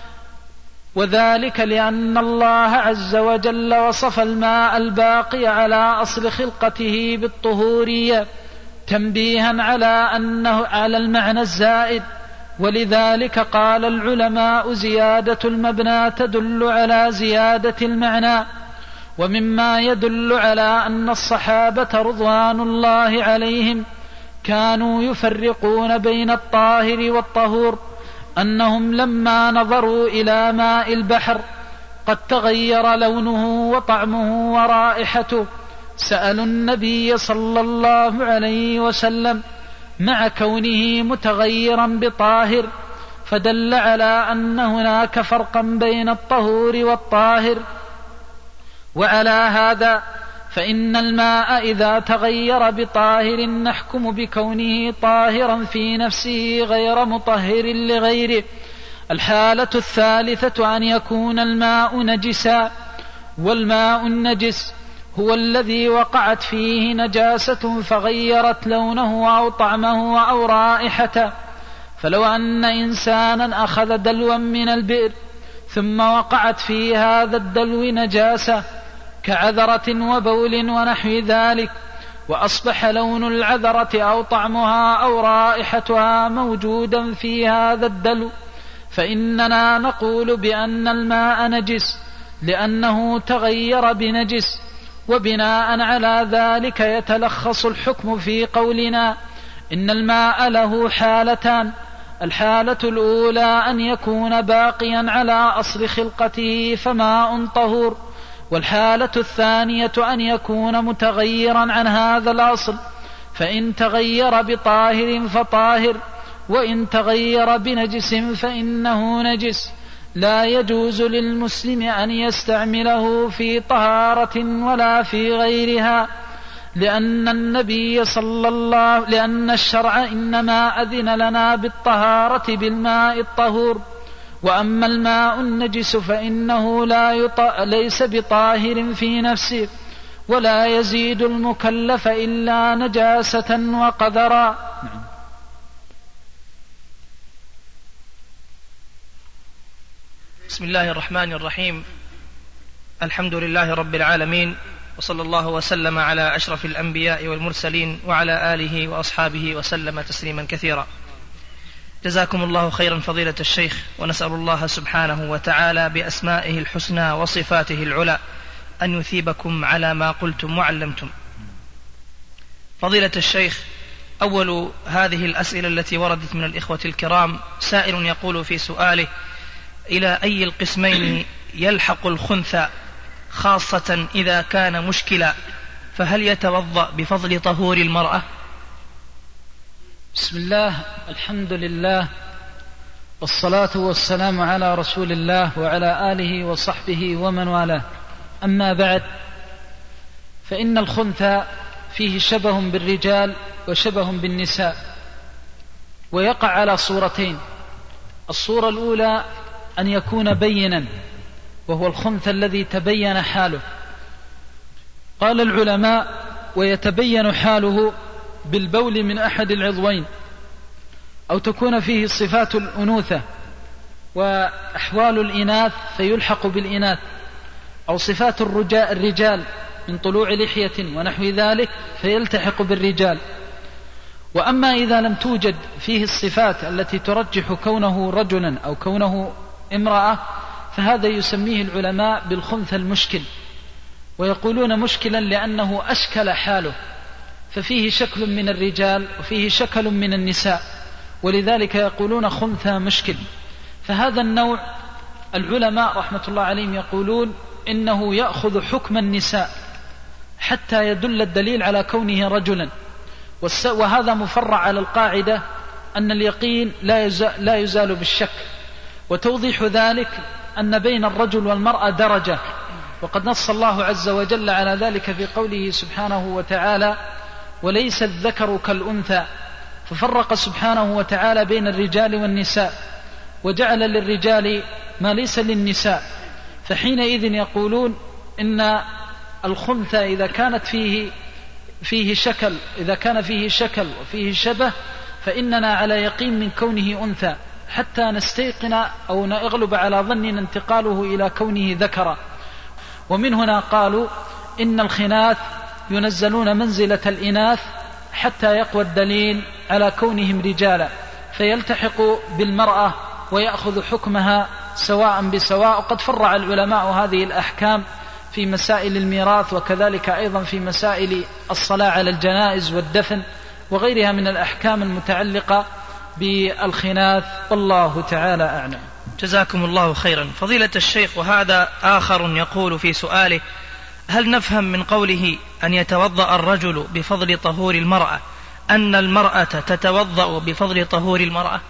وذلك لأن الله عز وجل وصف الماء الباقي على أصل خلقته بالطهورية تنبيها على أنه على المعنى الزائد. ولذلك قال العلماء: زيادة المبنى تدل على زيادة المعنى. ومما يدل على أن الصحابة رضوان الله عليهم كانوا يفرقون بين الطاهر والطهور أنهم لما نظروا إلى ماء البحر قد تغير لونه وطعمه ورائحته سألوا النبي صلى الله عليه وسلم مع كونه متغيرا بطاهر، فدل على أن هناك فرقا بين الطهور والطاهر. وعلى هذا فإن الماء إذا تغير بطاهر نحكم بكونه طاهرا في نفسه غير مطهر لغيره. الحالة الثالثة أن يكون الماء نجسا، والماء النجس هو الذي وقعت فيه نجاسة فغيرت لونه أو طعمه أو رائحته. فلو أن إنسانا أخذ دلوا من البئر ثم وقعت في هذا الدلو نجاسة كعذرة وبول ونحو ذلك، وأصبح لون العذرة أو طعمها أو رائحتها موجودا في هذا الدلو، فإننا نقول بأن الماء نجس لأنه تغير بنجس. وبناء على ذلك يتلخص الحكم في قولنا إن الماء له حالتان: الحالة الأولى أن يكون باقيا على أصل خلقته فماء طهور، والحالة الثانية أن يكون متغيرا عن هذا الأصل، فإن تغير بطاهر فطاهر، وإن تغير بنجس فإنه نجس. لا يجوز للمسلم أن يستعمله في طهارة ولا في غيرها، لأن النبي صلى الله لأن الشرع إنما أذن لنا بالطهارة بالماء الطهور. وأما الماء النجس فإنه لا يط... ليس بطاهر في نفسه، ولا يزيد المكلف إلا نجاسة وقدرا. بسم الله الرحمن الرحيم. الحمد لله رب العالمين، وصلى الله وسلم على أشرف الأنبياء والمرسلين وعلى آله وأصحابه وسلم تسليما كثيرا. جزاكم الله خيرا فضيلة الشيخ، ونسأل الله سبحانه وتعالى بأسمائه الحسنى وصفاته العلى أن يثيبكم على ما قلتم وعلمتم. فضيلة الشيخ، أول هذه الأسئلة التي وردت من الإخوة الكرام سائل يقول في سؤاله: إلى أي القسمين يلحق الخنثى، خاصة إذا كان مشكلا، فهل يتوضأ بفضل طهور المرأة؟ بسم الله، الحمد لله، والصلاة والسلام على رسول الله وعلى آله وصحبه ومن والاه. أما بعد، فإن الخنثى فيه شبه بالرجال وشبه بالنساء، ويقع على صورتين: الصورة الأولى أن يكون بينا، وهو الخنثى الذي تبين حاله. قال العلماء: ويتبين حاله بالبول من أحد العضوين، أو تكون فيه صفات الأنوثة وأحوال الإناث فيلحق بالإناث، أو صفات الرجال من طلوع لحية ونحو ذلك فيلتحق بالرجال. وأما إذا لم توجد فيه الصفات التي ترجح كونه رجلا أو كونه امرأة، فهذا يسميه العلماء بالخنثى المشكل، ويقولون مشكلا لأنه أشكل حاله، ففيه شكل من الرجال وفيه شكل من النساء، ولذلك يقولون خنثى مشكل. فهذا النوع العلماء رحمة الله عليهم يقولون إنه يأخذ حكم النساء حتى يدل الدليل على كونه رجلا، وهذا مفرع على القاعدة أن اليقين لا يزال بالشك. وتوضيح ذلك أن بين الرجل والمرأة درجة، وقد نص الله عز وجل على ذلك في قوله سبحانه وتعالى وليس الذكر كالأنثى، ففرق سبحانه وتعالى بين الرجال والنساء وجعل للرجال ما ليس للنساء. فحينئذ يقولون إن الخنثى إذا كانت فيه فيه شكل إذا كان فيه شكل وفيه شبه فإننا على يقين من كونه أنثى حتى نستيقن أو نغلب على ظننا انتقاله إلى كونه ذكرا. ومن هنا قالوا إن الخناث ينزلون منزلة الإناث حتى يقوى الدليل على كونهم رجالا، فيلتحق بالمرأة ويأخذ حكمها سواء بسواء. وقد فرع العلماء هذه الأحكام في مسائل الميراث، وكذلك أيضا في مسائل الصلاة على الجنائز والدفن وغيرها من الأحكام المتعلقة بالخناث، والله تعالى أعلم. جزاكم الله خيرا. فضيلة الشيخ، وهذا آخر يقول في سؤاله: هل نفهم من قوله أن يتوضأ الرجل بفضل طهور المرأة أن المرأة تتوضأ بفضل طهور المرأة؟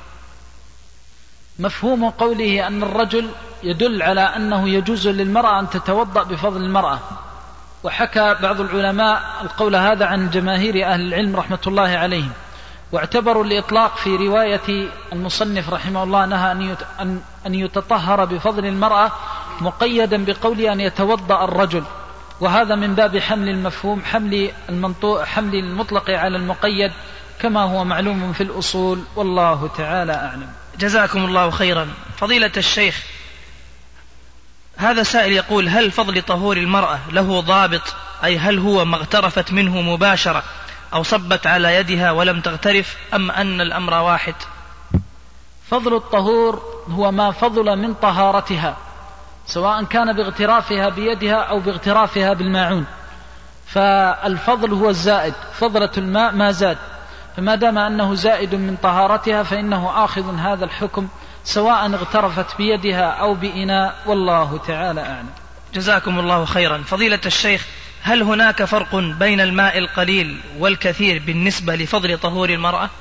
مفهوم قوله أن الرجل يدل على أنه يجوز للمرأة أن تتوضأ بفضل المرأة، وحكى بعض العلماء القول هذا عن جماهير أهل العلم رحمة الله عليهم، واعتبروا الإطلاق في رواية المصنف رحمه الله نهى أن يتطهر بفضل المرأة مقيدا بقول أن يتوضأ الرجل، وهذا من باب حمل المفهوم حمل المنطوق حمل المطلق على المقيد كما هو معلوم في الأصول، والله تعالى أعلم. جزاكم الله خيرا. فضيلة الشيخ، هذا سائل يقول: هل فضل طهور المرأة له ضابط؟ أي هل هو ما اغترفت منه مباشرة أو صبت على يدها ولم تغترف، أم أن الأمر واحد؟ فضل الطهور هو ما فضل من طهارتها، سواء كان باغترافها بيدها أو باغترافها بالماعون، فالفضل هو الزائد، فضلة الماء ما زاد، فما دام أنه زائد من طهارتها فإنه آخذ هذا الحكم سواء اغترفت بيدها أو بإناء، والله تعالى أعلم. جزاكم الله خيرا. فضيلة الشيخ، هل هناك فرق بين الماء القليل والكثير بالنسبة لفضل طهور المرأة؟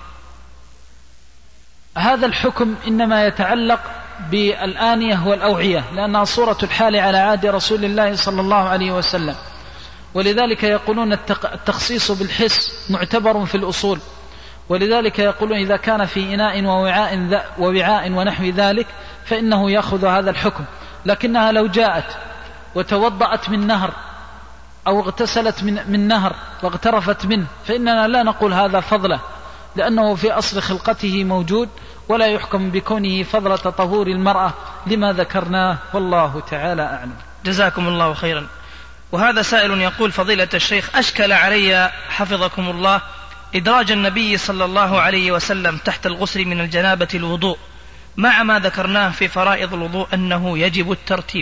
هذا الحكم إنما يتعلق بالآنية والأوعية، لأنها صورة الحال على عهد رسول الله صلى الله عليه وسلم، ولذلك يقولون التخصيص بالحس معتبر في الأصول، ولذلك يقولون إذا كان في إناء ووعاء, ووعاء ونحو ذلك فإنه يأخذ هذا الحكم. لكنها لو جاءت وتوضأت من نهر أو اغتسلت من, من نهر واغترفت منه فإننا لا نقول هذا فضله، لأنه في أصل خلقته موجود، ولا يحكم بكونه فضلة طهور المرأة لما ذكرناه، والله تعالى أعلم. جزاكم الله خيرا. وهذا سائل يقول: فضيلة الشيخ، أشكل علي حفظكم الله إدراج النبي صلى الله عليه وسلم تحت الغسل من الجنابة الوضوء، مع ما ذكرناه في فرائض الوضوء أنه يجب الترتيب.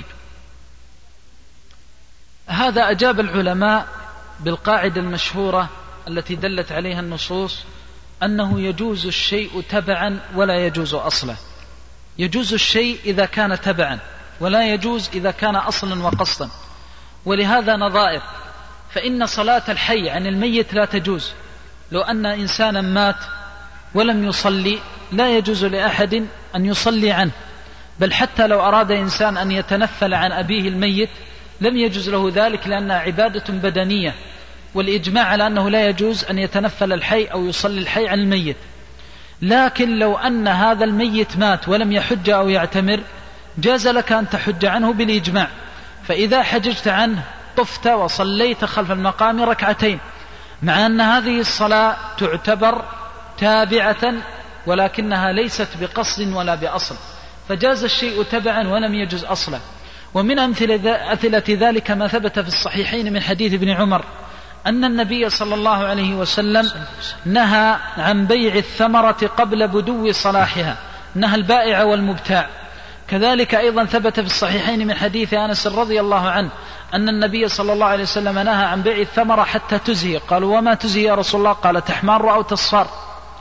هذا أجاب العلماء بالقاعدة المشهورة التي دلت عليها النصوص أنه يجوز الشيء تبعا ولا يجوز أصلا. يجوز الشيء إذا كان تبعا، ولا يجوز إذا كان أصلا وقصدا. ولهذا نظائر، فإن صلاة الحي عن الميت لا تجوز. لو أن إنسانا مات ولم يصلي لا يجوز لأحد أن يصلي عنه، بل حتى لو أراد إنسان أن يتنفل عن أبيه الميت لم يجوز له ذلك، لأنها عبادة بدنية، والإجماع على أنه لا يجوز أن يتنفل الحي أو يصلي الحي عن الميت. لكن لو أن هذا الميت مات ولم يحج أو يعتمر جاز لك أن تحج عنه بالإجماع، فإذا حججت عنه طفت وصليت خلف المقام ركعتين، مع أن هذه الصلاة تعتبر تابعة ولكنها ليست بقصد ولا بأصل، فجاز الشيء تبعا ولم يجوز أصلا. ومن أمثلة ذلك ما ثبت في الصحيحين من حديث ابن عمر أن النبي صلى الله عليه وسلم نهى عن بيع الثمرة قبل بدو صلاحها، نهى البائع والمبتاع. كذلك أيضا ثبت في الصحيحين من حديث أنس رضي الله عنه أن النبي صلى الله عليه وسلم نهى عن بيع الثمرة حتى تزهي. قالوا: وما تزهي يا رسول الله؟ قال: تحمار أو تصفر.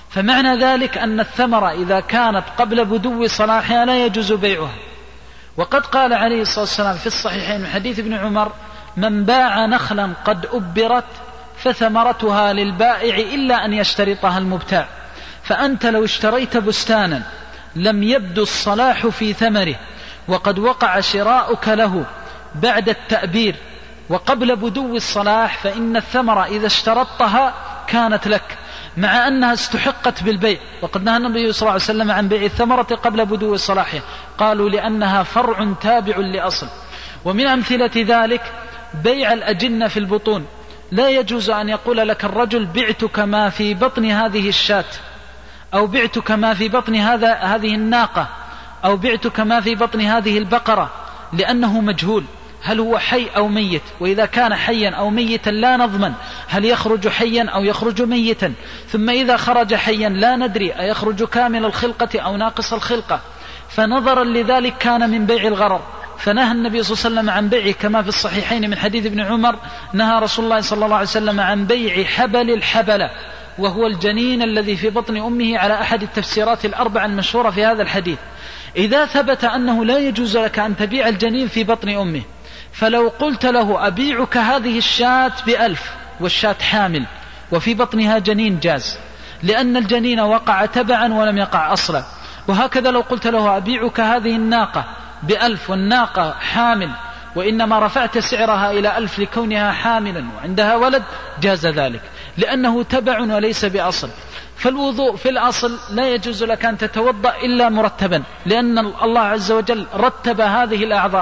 فمعنى ذلك أن الثمرة إذا كانت قبل بدو صلاحها لا يجوز بيعها. وقد قال عليه الصلاة والسلام في الصحيحين من حديث ابن عمر: من باع نخلا قد أبرت فثمرتها للبائع إلا أن يشترطها المبتاع. فأنت لو اشتريت بستانا لم يبدو الصلاح في ثمره وقد وقع شراؤك له بعد التأبير وقبل بدو الصلاح، فإن الثمرة إذا اشترطتها كانت لك، مع أنها استحقت بالبيع. وقد نهى النبي صلى الله عليه وسلم عن بيع الثمرة قبل بدو صلاحها، قالوا لأنها فرع تابع لأصل. ومن أمثلة ذلك بيع الأجنة في البطون. لا يجوز أن يقول لك الرجل: بعتك ما في بطن هذه الشاة، أو بعتك ما في بطن هذا هذه الناقة، أو بعتك ما في بطن هذه البقرة، لأنه مجهول هل هو حي أو ميت. وإذا كان حيا أو ميتا لا نضمن هل يخرج حيا أو يخرج ميتا. ثم إذا خرج حيا لا ندري أيخرج كامل الخلقة أو ناقص الخلقة. فنظرا لذلك كان من بيع الغرر. فنهى النبي صلى الله عليه وسلم عن بيعه كما في الصحيحين من حديث ابن عمر: نهى رسول الله صلى الله عليه وسلم عن بيع حبل الحبل، وهو الجنين الذي في بطن أمه، على أحد التفسيرات الأربع المشهورة في هذا الحديث. إذا ثبت أنه لا يجوز لك أن تبيع الجنين في بطن أمه، فلو قلت له: أبيعك هذه الشاة بألف والشاة حامل وفي بطنها جنين، جاز، لأن الجنين وقع تبعا ولم يقع أصلا. وهكذا لو قلت له: أبيعك هذه الناقة بألف والناقة حامل، وإنما رفعت سعرها إلى ألف لكونها حاملا وعندها ولد، جاز ذلك، لأنه تبع وليس بأصل. فالوضوء في الأصل لا يجوز لك أن تتوضأ إلا مرتبا، لأن الله عز وجل رتب هذه الأعضاء،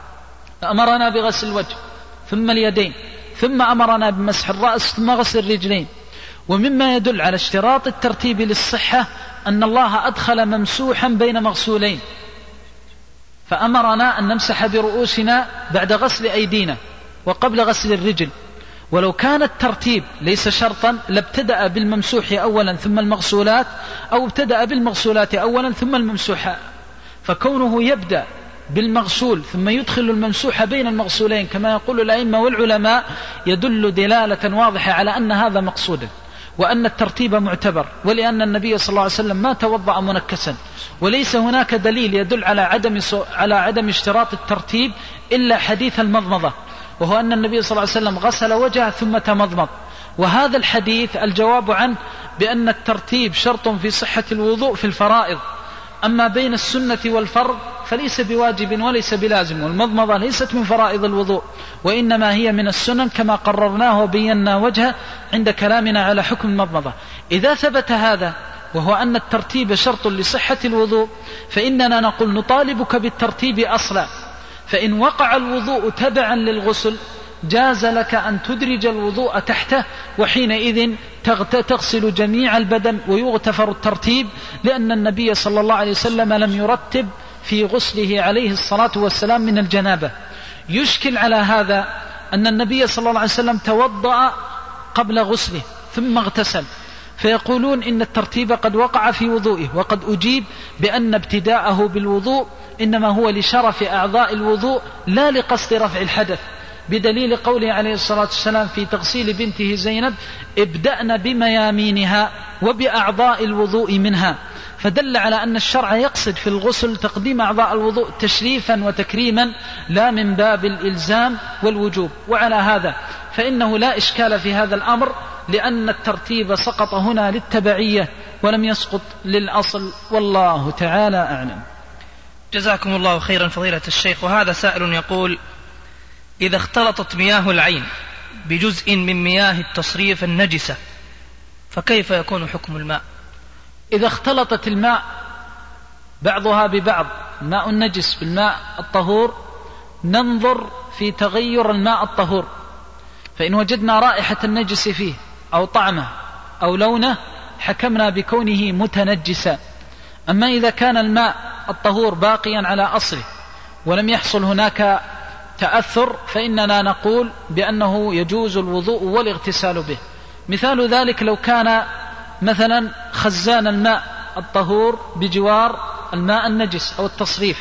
أمرنا بغسل الوجه ثم اليدين، ثم أمرنا بمسح الرأس ثم غسل الرجلين. ومما يدل على اشتراط الترتيب للصحة أن الله أدخل ممسوحا بين مغسولين، فأمرنا أن نمسح برؤوسنا بعد غسل أيدينا وقبل غسل الرجل. ولو كان الترتيب ليس شرطا لابتدأ بالممسوح أولا ثم المغسولات، أو ابتدأ بالمغسولات أولا ثم الممسوحات. فكونه يبدأ بالمغسول ثم يدخل الممسوح بين المغسولين كما يقول الأئمة والعلماء يدل دلالة واضحة على أن هذا مقصودا، وأن الترتيب معتبر، ولأن النبي صلى الله عليه وسلم ما توضأ منكسا. وليس هناك دليل يدل على عدم على عدم اشتراط الترتيب إلا حديث المضمضة، وهو أن النبي صلى الله عليه وسلم غسل وجهه ثم تمضمض. وهذا الحديث الجواب عنه بأن الترتيب شرط في صحة الوضوء في الفرائض، أما بين السنة والفرض فليس بواجب وليس بلازم. والمضمضة ليست من فرائض الوضوء، وإنما هي من السنن كما قررناه وبينا وجهه عند كلامنا على حكم المضمضة. إذا ثبت هذا وهو أن الترتيب شرط لصحة الوضوء، فإننا نقول نطالبك بالترتيب أصلا. فإن وقع الوضوء تبعا للغسل جاز لك أن تدرج الوضوء تحته، وحينئذ تغسل جميع البدن ويغتفر الترتيب، لأن النبي صلى الله عليه وسلم لم يرتب في غسله عليه الصلاة والسلام من الجنابة. يشكل على هذا أن النبي صلى الله عليه وسلم توضأ قبل غسله ثم اغتسل، فيقولون إن الترتيب قد وقع في وضوئه. وقد أجيب بأن ابتداءه بالوضوء إنما هو لشرف أعضاء الوضوء لا لقصد رفع الحدث، بدليل قوله عليه الصلاة والسلام في تغسيل بنته زينب: ابدأن بميامينها وبأعضاء الوضوء منها. فدل على أن الشرع يقصد في الغسل تقديم أعضاء الوضوء تشريفا وتكريما لا من باب الإلزام والوجوب. وعلى هذا فإنه لا إشكال في هذا الأمر، لأن الترتيب سقط هنا للتبعية ولم يسقط للأصل، والله تعالى أعلم. جزاكم الله خيرا فضيلة الشيخ. وهذا سائل يقول: إذا اختلطت مياه العين بجزء من مياه التصريف النجسة فكيف يكون حكم الماء؟ إذا اختلطت الماء بعضها ببعض، الماء النجس بالماء الطهور، ننظر في تغير الماء الطهور، فإن وجدنا رائحة النجس فيه أو طعمه أو لونه حكمنا بكونه متنجسا. أما إذا كان الماء الطهور باقيا على أصله ولم يحصل هناك تأثر فإننا نقول بأنه يجوز الوضوء والاغتسال به. مثال ذلك لو كان مثلا خزان الماء الطهور بجوار الماء النجس أو التصريف،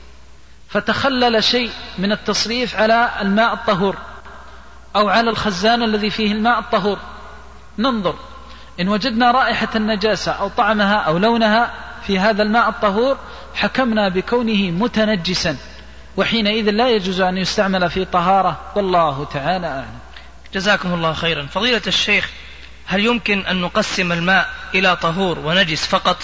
فتخلل شيء من التصريف على الماء الطهور أو على الخزان الذي فيه الماء الطهور، ننظر إن وجدنا رائحة النجاسة أو طعمها أو لونها في هذا الماء الطهور حكمنا بكونه متنجسا، وحينئذ لا يجوز أن يستعمل في طهارة، والله تعالى أعلم. جزاكم الله خيرا. فضيلة الشيخ، هل يمكن أن نقسم الماء إلى طهور ونجس فقط؟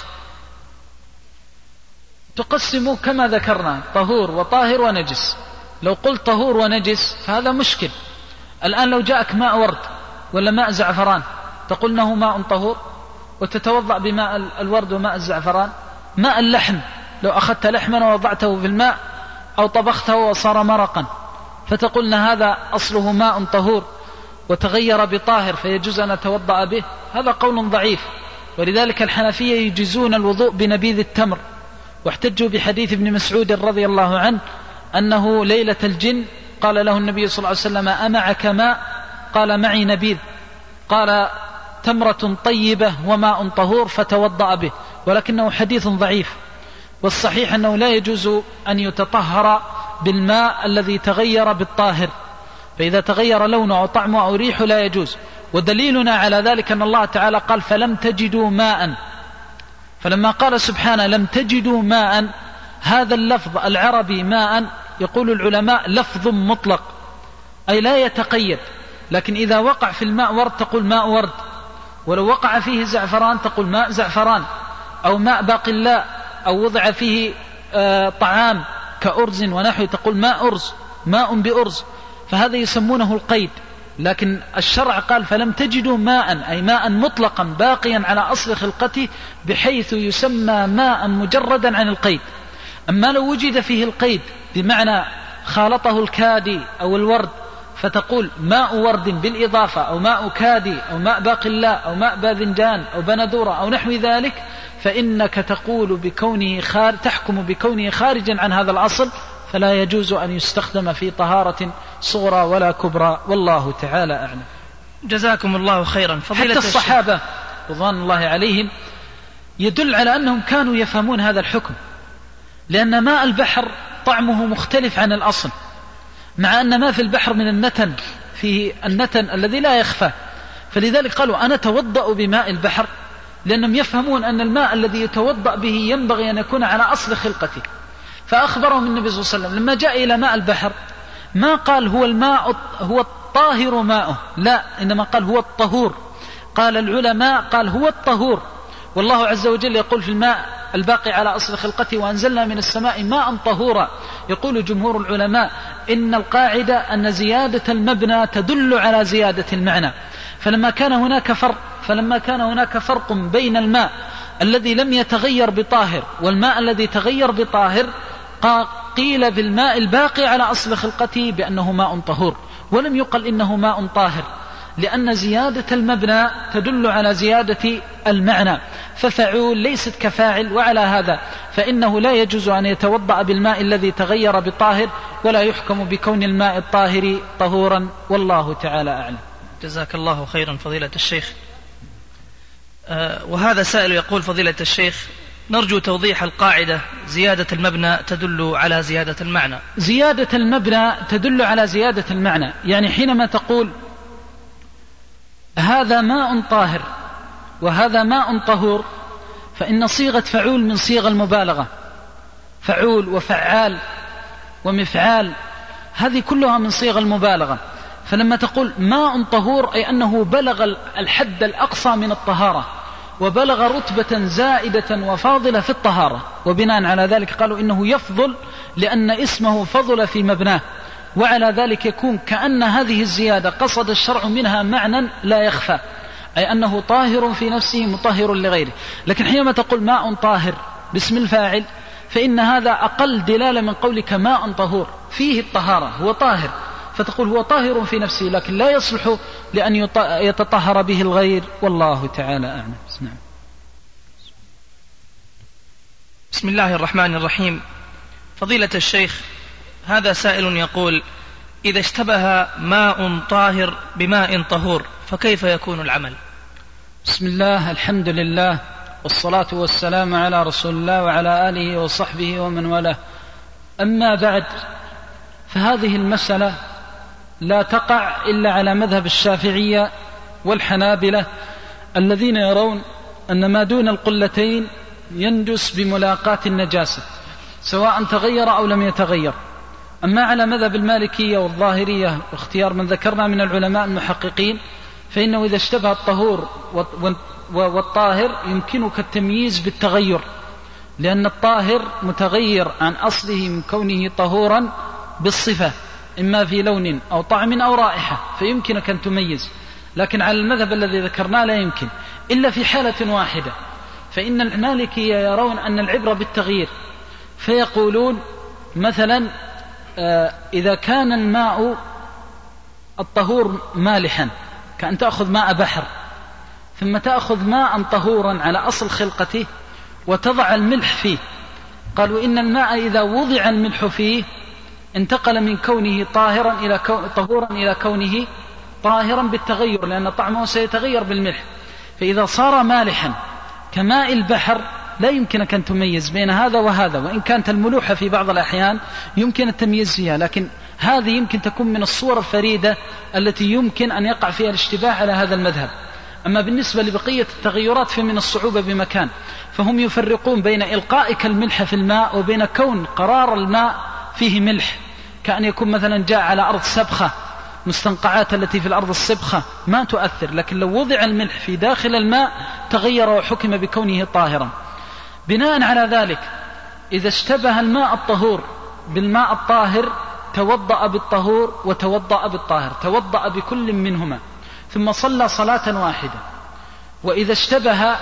تقسم كما ذكرنا طهور وطاهر ونجس. لو قلت طهور ونجس فهذا مشكل. الآن لو جاءك ماء ورد ولا ماء زعفران تقول إنه ماء طهور وتتوضأ بماء الورد وماء الزعفران. ماء اللحم لو أخذت لحما ووضعته في الماء أو طبخته وصار مرقا فتقول إن هذا أصله ماء طهور وتغير بطاهر فيجوز أن نتوضأ به، هذا قول ضعيف. ولذلك الحنفية يجيزون الوضوء بنبيذ التمر، واحتجوا بحديث ابن مسعود رضي الله عنه أنه ليلة الجن قال له النبي صلى الله عليه وسلم أمعك ماء؟ قال معي نبيذ. قال تمرة طيبة وماء طهور فتوضأ به، ولكنه حديث ضعيف. والصحيح أنه لا يجوز أن يتطهر بالماء الذي تغير بالطاهر، فإذا تغير لونه أو طعمه أو ريحه لا يجوز. ودليلنا على ذلك أن الله تعالى قال فلم تجدوا ماء، فلما قال سبحانه لم تجدوا ماء، هذا اللفظ العربي ماء يقول العلماء لفظ مطلق أي لا يتقيد، لكن إذا وقع في الماء ورد تقول ماء ورد، ولو وقع فيه زعفران تقول ماء زعفران، أو ماء باقلاء، أو وضع فيه آه طعام كأرز ونحو تقول ماء أرز، ماء بأرز، فهذا يسمونه القيد. لكن الشرع قال فلم تجدوا ماء أي ماء مطلقا باقيا على أصل خلقته بحيث يسمى ماء مجردا عن القيد. أما لو وجد فيه القيد بمعنى خالطه الكادي أو الورد فتقول ماء ورد بالإضافة، أو ماء كادي، أو ماء باقلاء، أو ماء باذنجان، أو بندورة، أو نحو ذلك، فإنك تقول بكونه خارج تحكم بكونه خارجا عن هذا الأصل، فلا يجوز أن يستخدم في طهارة صغرى ولا كبرى، والله تعالى أعلم. جزاكم الله خيرا. حتى الصحابة رضوان الله عليهم يدل على أنهم كانوا يفهمون هذا الحكم، لأن ماء البحر طعمه مختلف عن الأصل، مع أن ما في البحر من النتن فيه النتن الذي لا يخفى، فلذلك قالوا أنا توضأ بماء البحر، لأنهم يفهمون أن الماء الذي يتوضأ به ينبغي أن يكون على أصل خلقته. فأخبرهم النبي صلى الله عليه وسلم لما جاء إلى ماء البحر ما قال هو الماء هو الطاهر ماؤه، لا، إنما قال هو الطهور. قال العلماء قال هو الطهور، والله عز وجل يقول في الماء الباقي على أصل خلقته وأنزلنا من السماء ماء طهورا. يقول جمهور العلماء إن القاعدة أن زيادة المبنى تدل على زيادة المعنى، فلما كان هناك فرق فلما كان هناك فرق بين الماء الذي لم يتغير بطاهر والماء الذي تغير بطاهر قيل بالماء الباقي على أصل خلقته بأنه ماء طهور، ولم يقل إنه ماء طاهر، لأن زيادة المبنى تدل على زيادة المعنى، ففعول ليست كفاعل. وعلى هذا فإنه لا يجوز أن يتوضأ بالماء الذي تغير بطاهر، ولا يحكم بكون الماء الطاهر طهورا، والله تعالى أعلم. جزاك الله خيرا فضيلة الشيخ. أه وهذا سائل يقول فضيلة الشيخ نرجو توضيح القاعدة زيادة المبنى تدل على زيادة المعنى. زيادة المبنى تدل على زيادة المعنى، يعني حينما تقول هذا ماء طاهر وهذا ماء طهور، فإن صيغة فعول من صيغ المبالغة، فعول وفعال ومفعال هذه كلها من صيغ المبالغة. فلما تقول ماء طهور أي أنه بلغ الحد الأقصى من الطهارة، وبلغ رتبة زائدة وفاضلة في الطهارة، وبناء على ذلك قالوا إنه يفضل لأن اسمه فضل في مبناه، وعلى ذلك يكون كأن هذه الزيادة قصد الشرع منها معنى لا يخفى، أي أنه طاهر في نفسه مطهر لغيره. لكن حينما تقول ماء طاهر باسم الفاعل فإن هذا أقل دلالة من قولك ماء طهور، فيه الطهارة، هو طاهر، فتقول هو طاهر في نفسه لكن لا يصلح لأن يتطهر به الغير، والله تعالى أعلم. بسم الله الرحمن الرحيم. فضيلة الشيخ، هذا سائل يقول إذا اشتبه ماء طاهر بماء طهور فكيف يكون العمل؟ بسم الله، الحمد لله، والصلاة والسلام على رسول الله وعلى آله وصحبه ومن والاه. أما بعد، فهذه المسألة لا تقع إلا على مذهب الشافعية والحنابلة الذين يرون أن ما دون القلتين ينجس بملاقاة النجاسة سواء تغير أو لم يتغير. أما على مذهب المالكية والظاهرية واختيار من ذكرنا من العلماء المحققين فإنه إذا اشتبه الطهور والطاهر يمكنك التمييز بالتغير، لأن الطاهر متغير عن أصله من كونه طهورا بالصفة إما في لون أو طعم أو رائحة، فيمكنك أن تميز. لكن على المذهب الذي ذكرناه لا يمكن إلا في حالة واحدة، فإن المالكية يرون أن العبرة بالتغيير، فيقولون مثلا إذا كان الماء الطهور مالحا كأن تأخذ ماء بحر ثم تأخذ ماء طهورا على أصل خلقته وتضع الملح فيه، قالوا إن الماء إذا وضع الملح فيه انتقل من كونه طاهرا إلى كو... طهورا إلى كونه طاهرا بالتغير، لأن طعمه سيتغير بالملح. فإذا صار مالحا كماء البحر لا يمكنك أن تميز بين هذا وهذا، وإن كانت الملوحة في بعض الأحيان يمكن التمييز فيها، لكن هذه يمكن تكون من الصور الفريدة التي يمكن أن يقع فيها الاشتباه على هذا المذهب. أما بالنسبة لبقية التغيرات فمن الصعوبة بمكان، فهم يفرقون بين إلقائك الملح في الماء وبين كون قرار الماء فيه ملح، كأن يكون مثلا جاء على أرض سبخة، مستنقعات التي في الأرض السبخة ما تؤثر، لكن لو وضع الملح في داخل الماء تغير وحكم بكونه طاهرا. بناء على ذلك إذا اشتبه الماء الطهور بالماء الطاهر توضأ بالطهور وتوضأ بالطاهر، توضأ بكل منهما ثم صلى صلاة واحدة. وإذا اشتبه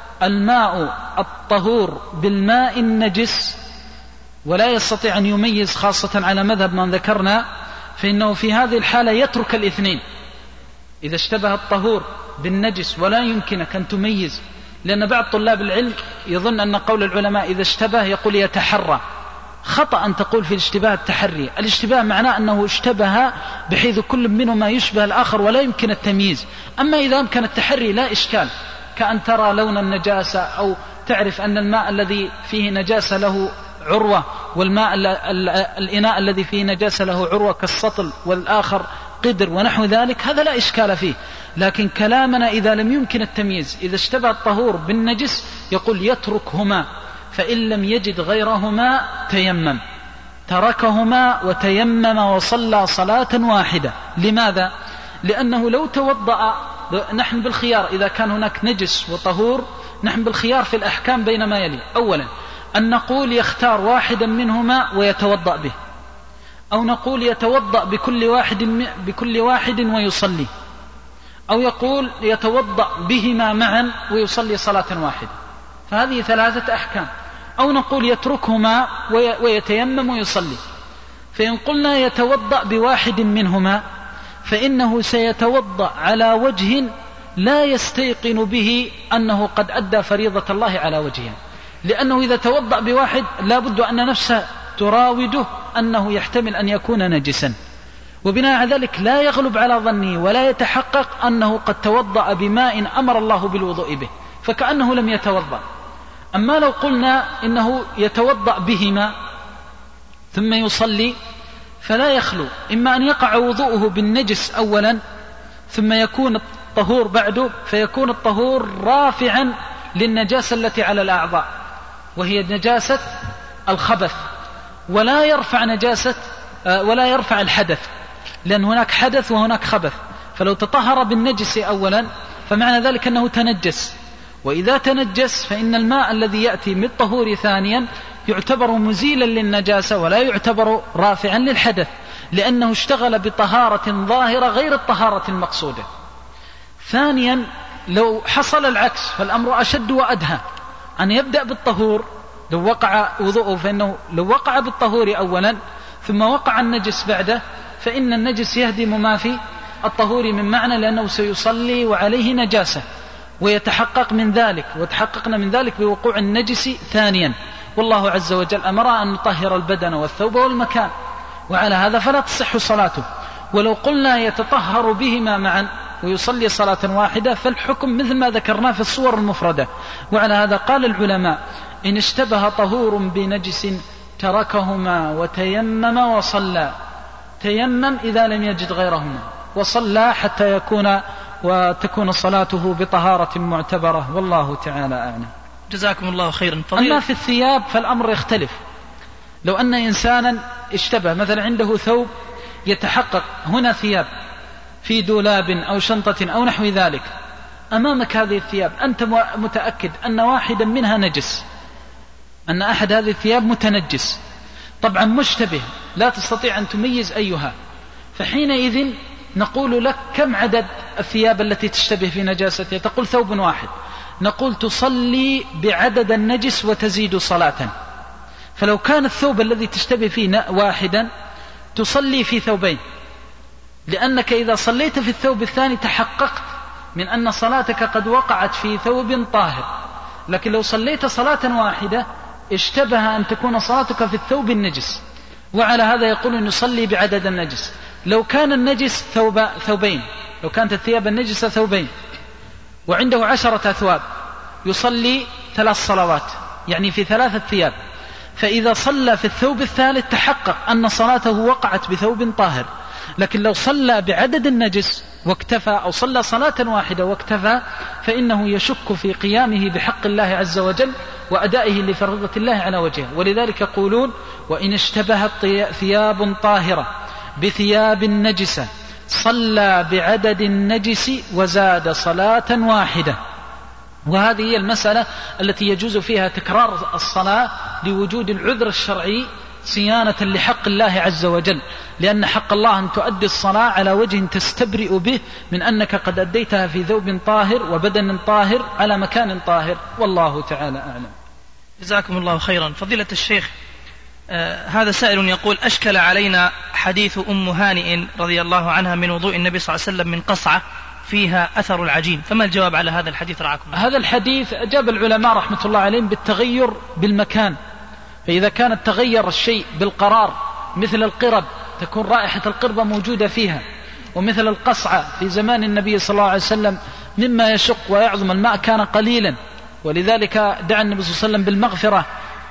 الماء الطهور بالماء النجس ولا يستطيع أن يميز خاصة على مذهب من ذكرنا، فإنه في هذه الحالة يترك الاثنين. إذا اشتبه الطهور بالنجس ولا يمكنك أن تميز، لأن بعض طلاب العلم يظن أن قول العلماء إذا اشتبه يقول يتحرى، خطأ أن تقول في الاشتباه التحري. الاشتباه معناه أنه اشتبه بحيث كل منهما يشبه الآخر ولا يمكن التمييز. أما إذا أمكن التحري لا إشكال، كأن ترى لون النجاسة أو تعرف أن الماء الذي فيه نجاسة له عروة والماء الإناء الذي فيه نجاسة له عروة كالسطل والآخر قدر ونحو ذلك، هذا لا إشكال فيه. لكن كلامنا إذا لم يمكن التمييز، إذا اشتبه الطهور بالنجس يقول يتركهما، فإن لم يجد غيرهما تيمم، تركهما وتيمم وصلى صلاة واحدة. لماذا؟ لأنه لو توضأ، نحن بالخيار إذا كان هناك نجس وطهور، نحن بالخيار في الأحكام بين ما يلي: أولا أن نقول يختار واحدا منهما ويتوضأ به، أو نقول يتوضأ بكل واحد بكل واحد ويصلي، أو يقول يتوضأ بهما معا ويصلي صلاة واحدة. فهذه ثلاثة أحكام. أو نقول يتركهما ويتيمم ويصلي. فإن قلنا يتوضأ بواحد منهما فإنه سيتوضأ على وجه لا يستيقن به أنه قد أدى فريضة الله على وجهه، لأنه إذا توضأ بواحد لا بد أن نفسه تراوده أنه يحتمل أن يكون نجسا، وبناء على ذلك لا يغلب على ظنه ولا يتحقق أنه قد توضأ بماء أمر الله بالوضوء به، فكأنه لم يتوضأ. أما لو قلنا إنه يتوضأ بهما ثم يصلي فلا يخلو إما أن يقع وضوءه بالنجس أولا ثم يكون الطهور بعده، فيكون الطهور رافعا للنجاسة التي على الأعضاء وهي نجاسة الخبث، ولا يرفع نجاسة ولا يرفع الحدث، لأن هناك حدث وهناك خبث. فلو تطهر بالنجس أولا فمعنى ذلك أنه تنجس، وإذا تنجس فإن الماء الذي يأتي من الطهور ثانيا يعتبر مزيلا للنجاسة ولا يعتبر رافعا للحدث، لأنه اشتغل بطهارة ظاهرة غير الطهارة المقصودة. ثانيا لو حصل العكس فالأمر أشد وأدهى، أن يبدأ بالطهور لو وقع وضوءه، فإنه لو وقع بالطهور أولا ثم وقع النجس بعده فإن النجس يهدم ما في الطهور من معنى، لأنه سيصلي وعليه نجاسة ويتحقق من ذلك، وتحققنا من ذلك بوقوع النجس ثانيا. والله عز وجل أمر أن نطهر البدن والثوب والمكان، وعلى هذا فلا تصح صلاته. ولو قلنا يتطهر بهما معا ويصلي صلاة واحدة فالحكم مثل ما ذكرنا في الصور المفردة. وعلى هذا قال العلماء: إن اشتبه طهور بنجس تركهما وتيمم وصلى. تيمم إذا لم يجد غيرهما، وصلى حتى يكون وتكون صلاته بطهارة معتبرة، والله تعالى أعلم. جزاكم الله خيرا. أما في الثياب فالأمر يختلف. لو أن إنسانا اشتبه مثلا عنده ثوب يتحقق هنا ثياب في دولاب أو شنطة أو نحو ذلك، أمامك هذه الثياب أنت متأكد أن واحدا منها نجس، أن أحد هذه الثياب متنجس، طبعا مشتبه لا تستطيع أن تميز أيها، فحينئذ نقول لك كم عدد الثياب التي تشتبه في نجاستها؟ تقول ثوب واحد، نقول تصلي بعدد النجس وتزيد صلاة. فلو كان الثوب الذي تشتبه فيه واحدا تصلي في ثوبين، لأنك إذا صليت في الثوب الثاني تحققت من أن صلاتك قد وقعت في ثوب طاهر. لكن لو صليت صلاة واحدة اشتبه أن تكون صلاتك في الثوب النجس، وعلى هذا يقول أن يصلي بعدد النجس. لو كان النجس ثوب ثوبين، لو كانت الثياب النجسة ثوبين وعنده عشرة أثواب يصلي ثلاث صلوات، يعني في ثلاثة ثياب. فإذا صلى في الثوب الثالث تحقق أن صلاته وقعت بثوب طاهر. لكن لو صلى بعدد النجس واكتفى، أو صلى صلاة واحدة واكتفى، فإنه يشك في قيامه بحق الله عز وجل وأدائه لفريضة الله على وجهه. ولذلك يقولون: وإن اشتبهت ثياب طاهرة بثياب نجسة صلى بعدد النجس وزاد صلاة واحدة. وهذه هي المسألة التي يجوز فيها تكرار الصلاة لوجود العذر الشرعي صيانة لحق الله عز وجل، لأن حق الله أن تؤدي الصلاة على وجه تستبرئ به من أنك قد أديتها في ثوب طاهر وبدن طاهر على مكان طاهر، والله تعالى أعلم. جزاكم الله خيرا. فضيلة الشيخ، آه هذا سائل يقول: أشكل علينا حديث أم هانئ رضي الله عنها من وضوء النبي صلى الله عليه وسلم من قصعة فيها أثر العجين، فما الجواب على هذا الحديث رعاكم؟ هذا الحديث أجاب العلماء رحمة الله عليهم بالتغير بالمكان. فإذا كانت تغير الشيء بالقرار مثل القرب تكون رائحة القربة موجودة فيها، ومثل القصعة في زمان النبي صلى الله عليه وسلم مما يشق ويعظم الماء كان قليلا، ولذلك دعا النبي صلى الله عليه وسلم بالمغفرة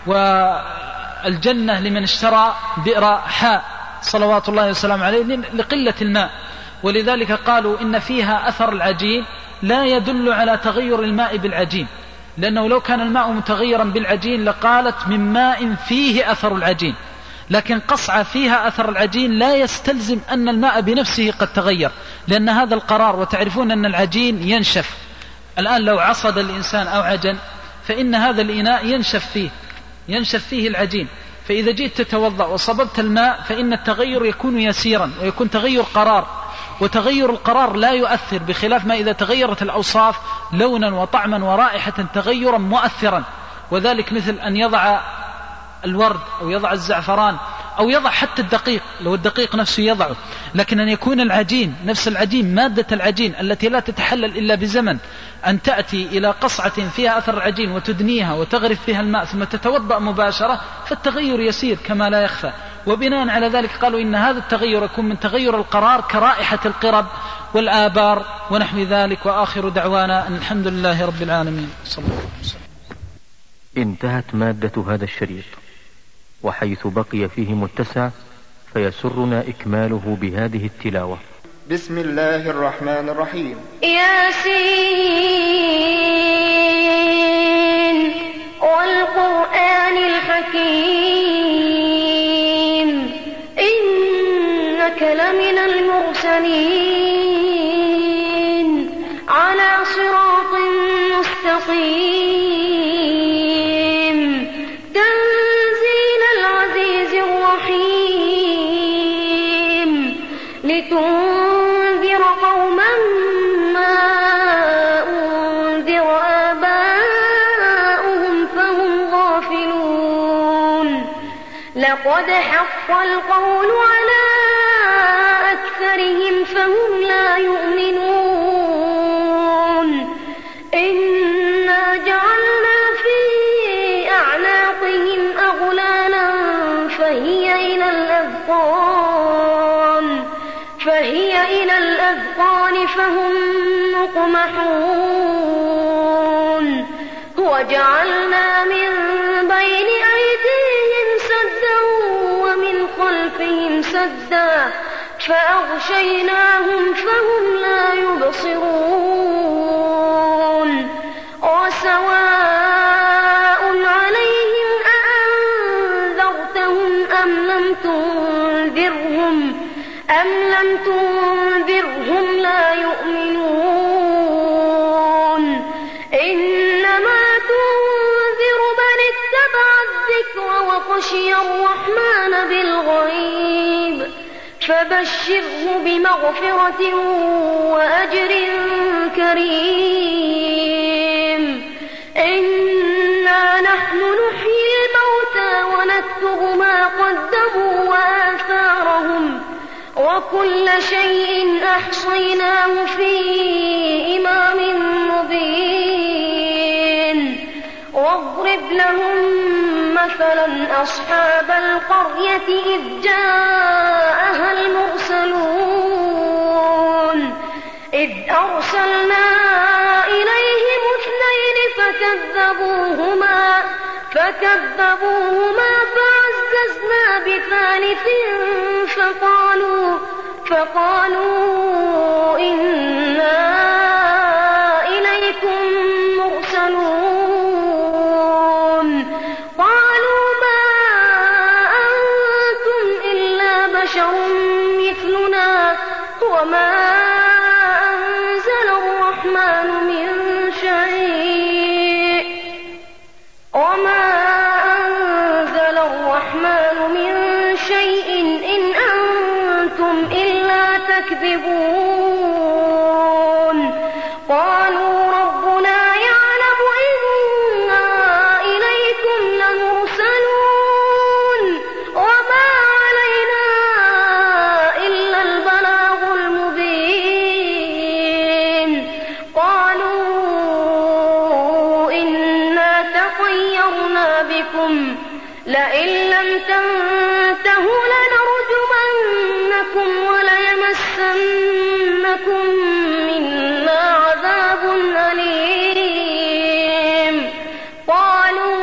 والجنة لمن اشترى بئر حاء صلوات الله وسلام عليه لقلة الماء. ولذلك قالوا إن فيها أثر العجين لا يدل على تغير الماء بالعجين، لأنه لو كان الماء متغيرا بالعجين لقالت من ماء فيه أثر العجين، لكن قصعة فيها أثر العجين لا يستلزم أن الماء بنفسه قد تغير، لأن هذا القرار. وتعرفون أن العجين ينشف. الآن لو عصد الإنسان أو عجن فإن هذا الإناء ينشف فيه ينشف فيه العجين، فإذا جئت تتوضأ وصببت الماء فإن التغير يكون يسيرا ويكون تغير قرار، وتغير القرار لا يؤثر، بخلاف ما إذا تغيرت الأوصاف لونا وطعما ورائحة تغيرا مؤثرا. وذلك مثل أن يضع الورد أو يضع الزعفران أو يضع حتى الدقيق، لو الدقيق نفسه يضعه، لكن أن يكون العجين نفس العجين، مادة العجين التي لا تتحلل إلا بزمن، أن تأتي إلى قصعة فيها أثر العجين وتدنيها وتغرف فيها الماء ثم تتوضأ مباشرة، فالتغير يسير كما لا يخفى. وبناء على ذلك قالوا إن هذا التغير يكون من تغير القرار كرائحة القرب والآبار ونحو ذلك. وآخر دعوانا أن الحمد لله رب العالمين. صلى الله عليه وسلم. انتهت مادة هذا الشريط، وحيث بقي فيه متسع فيسرنا إكماله بهذه التلاوة. بسم الله الرحمن الرحيم. ياسين والقرآن الحكيم إنك لمن المرسلين على صراط مستقيم تنزيل العزيز الرحيم لتنذر قوما ما أنذر آباؤهم فهم غافلون لقد حق القول على أكثرهم فهم لا يؤمنون إنا جعلنا في أعناقهم أغلالا فهي إلى الأذقان فهي إلى الأذقان فهم مقمحون وجعلنا من بين أيديهم سدا ومن خلفهم سدا فأغشيناهم فهم لا يبصرون يبصرون وسواء عليهم أأنذرتهم أم لم تنذرهم أم لم تنذرهم لا يؤمنون إنما تنذر من اتبع الذكر وخشي الرحمن بالغيب فبشره بمغفرة وأجر كريم إنا نحن نحيي الموتى ونكتب ما قدموا وآثارهم وكل شيء أحصيناه في إمام مبين واضرب لهم مثلا أصحاب القرية إذ جاءها المرسلون إذ أرسلنا إليهم اثنين فكذبوهما فكذبوهما فعززنا بثالث فقالوا فقالوا إنا إليكم مرسلون قالوا ما أنتم إلا بشر مثلنا وما أنزل الرحمن من شيء وما أنزل الرحمن من شيء إن أنتم إلا تكذبون قالوا ربنا يعلم إنا إليكم لمرسلون وما علينا إلا البلاغ المبين قالوا إنا تطيرنا بكم لئن لم تنتهوا لنرجمنكم وليمسنكم منا عذاب أليم قالوا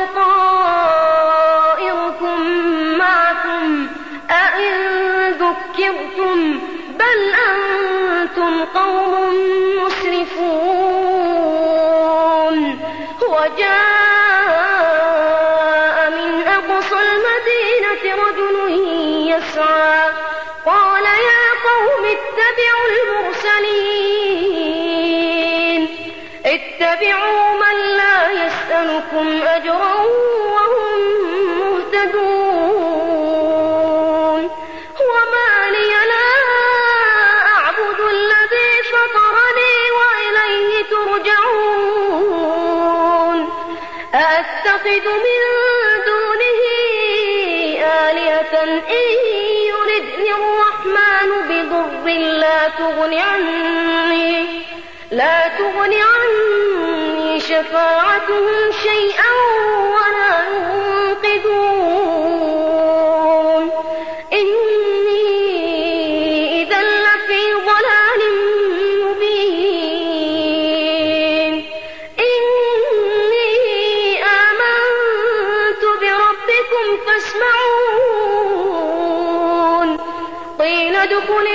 طائركم معكم أئن ذكرتم بل أنتم قوم مسرفون وجاء من أقصى المدينة رجل يسعى قال يا قوم اتبعوا المرسلين اتبعوا من لا يسألكم أجرا وهم مهتدون وما لي لا أعبد الذي فطرني وإليه ترجعون أأتخذ من دونه آلهة إن يردني الرحمن بضر لا تغن عني لا تغن عني شفاعتهم شيئا ولا ينقذون إني إذا لفي ضلال مبين إني آمنت بربكم فاسمعون قيل ادخل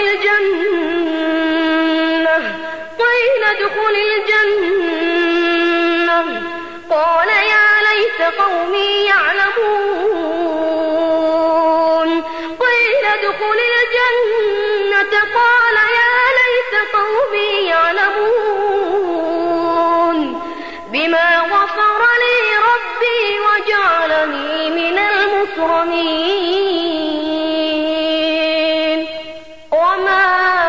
الجنة قيل ادخل الجنة قال يا ليت قومي يعلمون قيل ادخل الجنة قال يا ليت قومي يعلمون بما غفر لي ربي وجعلني من المكرمين وما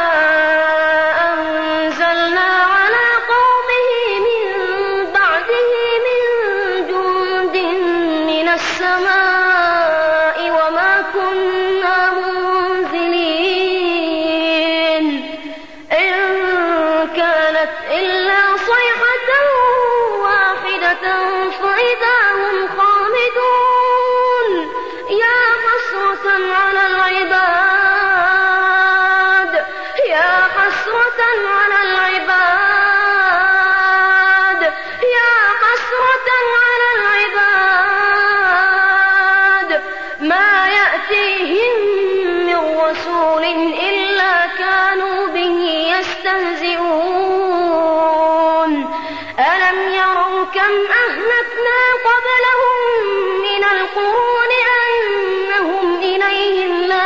أنزلنا على قومه من بعده من جند من السماء وما كنا منزلين إن كانت إلا صيحة واحدة فإذا هم خامدون يا حسرة على العباد يا حسرة على العباد يا حسرة على العباد ما يأتيهم من رسول إلا كانوا به يستهزئون وكم أهلكنا قبلهم من القرون أنهم إليهم لا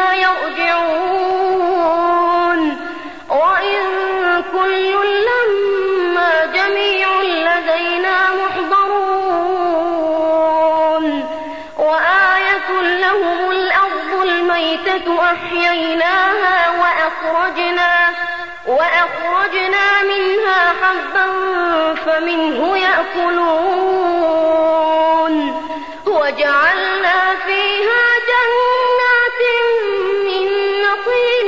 يرجعون وإن كل لما جميع لدينا محضرون وآية لهم الأرض الميتة أحييناها وأخرجنا وأخرجنا منها حبا فمنه يأكلون وجعلنا فيها جنات من نخيل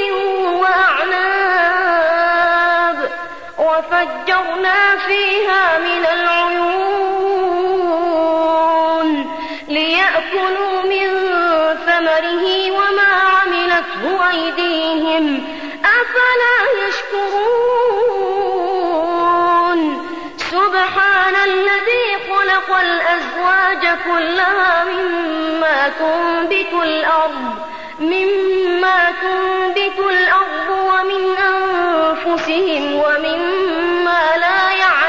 وأعناب وفجرنا فيها من العيون ليأكلوا من ثمره وما عملته أيديهم أفلا يشكرون سبحان الذي خلق الأزواج كلها مما تنبت الأرض مما تنبت الأرض ومن أنفسهم ومما لا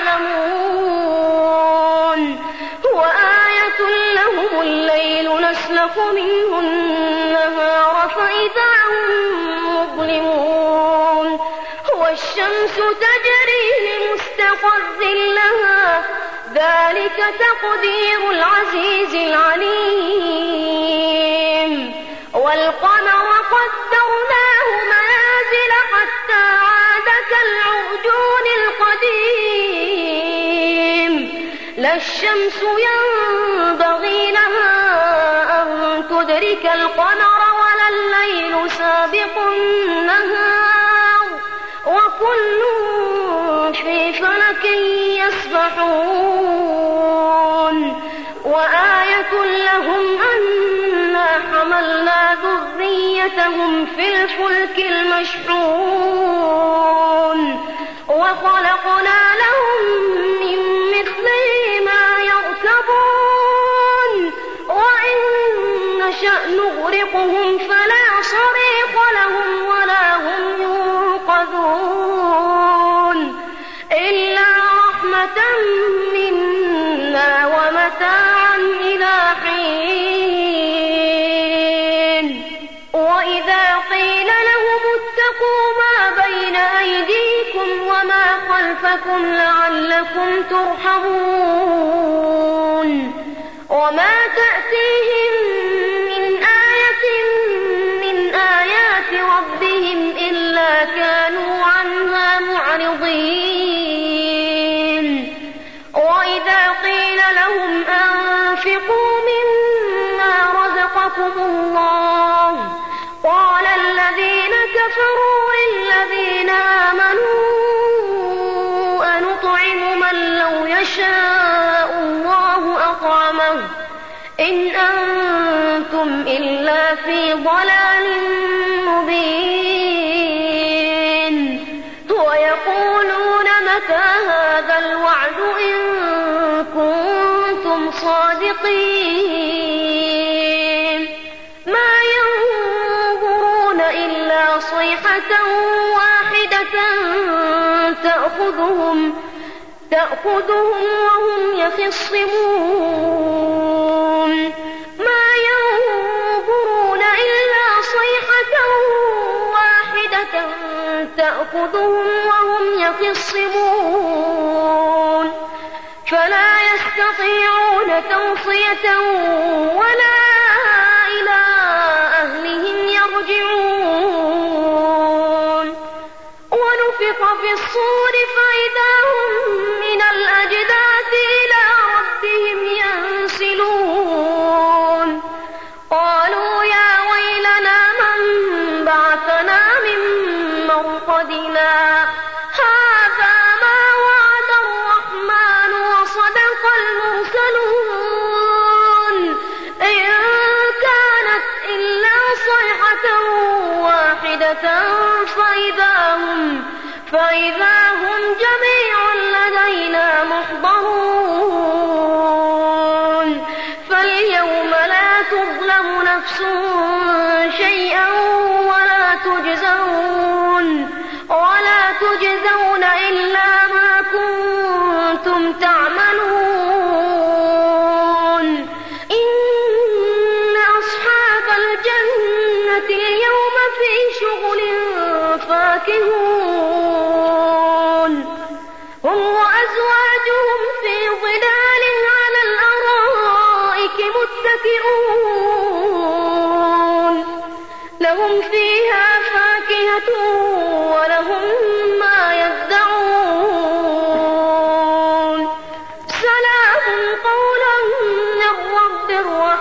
يعلمون وآية لهم الليل نسلخ منه النهار فإذا هم مظلمون والشمس تجري لمستقر لها ذلك تقدير العزيز العليم والقمر قدرناه منازل حتى عاد كالعرجون القديم لا الشمس ينبغي لها أن تدرك القمر ولا الليل سابق النهار وكل في فلك يسبحون وآية لهم أنا حملنا ذريتهم في الفلك المشحون وخلقنا لهم من مثله ما يركبون وإن نشأ نغرقهم فلا صريخ لهم ولا هم ينقذون إلا رحمة منا ومتاعا إلى حين وإذا قيل لهم اتقوا ما بين أيديكم وما خلفكم لعلكم ترحمون وما تأتيهم من آية من آيات ربهم إلا كانوا عنها معرضين وإذا قيل لهم أنفقوا مما رزقكم الله قال الذين كفروا للذين آمنوا أنطعم من لو يشاء الله أطعمه إن أنتم إلا في ضلال مبين ويقولون متى هذا الوعد إن كنتم صادقين ما ينظرون إلا صيحة واحدة تأخذهم تأخذهم وهم يخصمون ما ينظرون إلا صيحة واحدة تأخذهم وهم يخصمون فلا يستطيعون توصية ولا إلى أهلهم يرجعون ونفخ في الصور فإذا هم من الأجداث إلى ربهم ينسلون قالوا يا ويلنا من بعثنا من مرقدنا هذا ما وعد الرحمن وصدق المرسلون إن كانت إلا صيحة واحدة فإذا هم فإذا هم جميع لدينا محضرون فاليوم لا تظلم نفس شيئا ولا تجزون ولا تجزون إلا ما كنتم تعملون فاكهون هم وأزواجهم في ظلال على الأرائك متكئون لهم فيها فاكهة ولهم ما يدعون سلام قولا من رب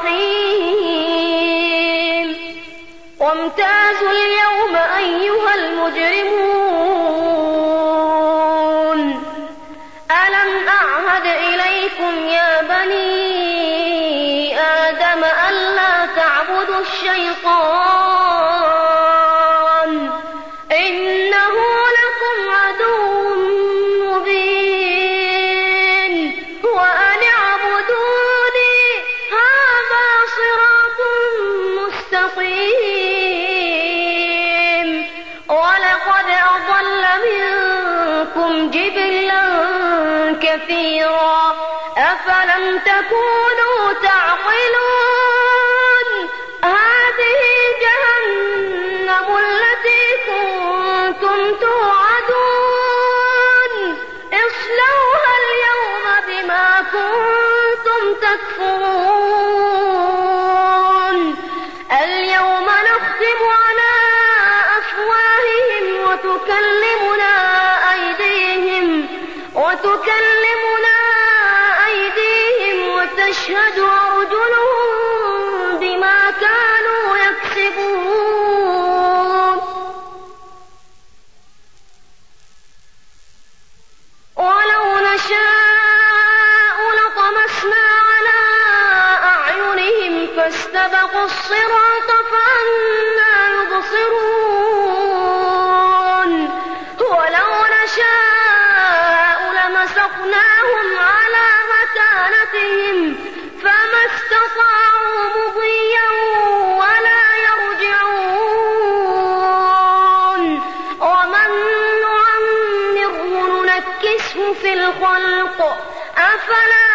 رحيم وامتازوا اليوم أيها المجرمون ألم أعهد إليكم يا بني آدم ألا تعبدوا الشيطان إنه لكم عدو مبين وأن اعبدوني هذا صراط مستقيم ولقد أضل منكم جبلا كثيرا أفلم تكونوا تعقلون هذه جهنم التي كنتم توعدون اصلوها اليوم بما كنتم تكفرون اليوم نختم على أفواههم وتكلمنا أيديهم وتكلمنا أيديهم وتشهد أرجلهم بما كانوا يكسبون ولو نشاء لطمسنا على أعينهم فاستبقوا الصراط فأنى يبصرون ولو نشاء لمسخناهم على مكانتهم فما استطاعوا مضيا ولا يرجعون ومن نعمره ننكسه في الخلق أفلا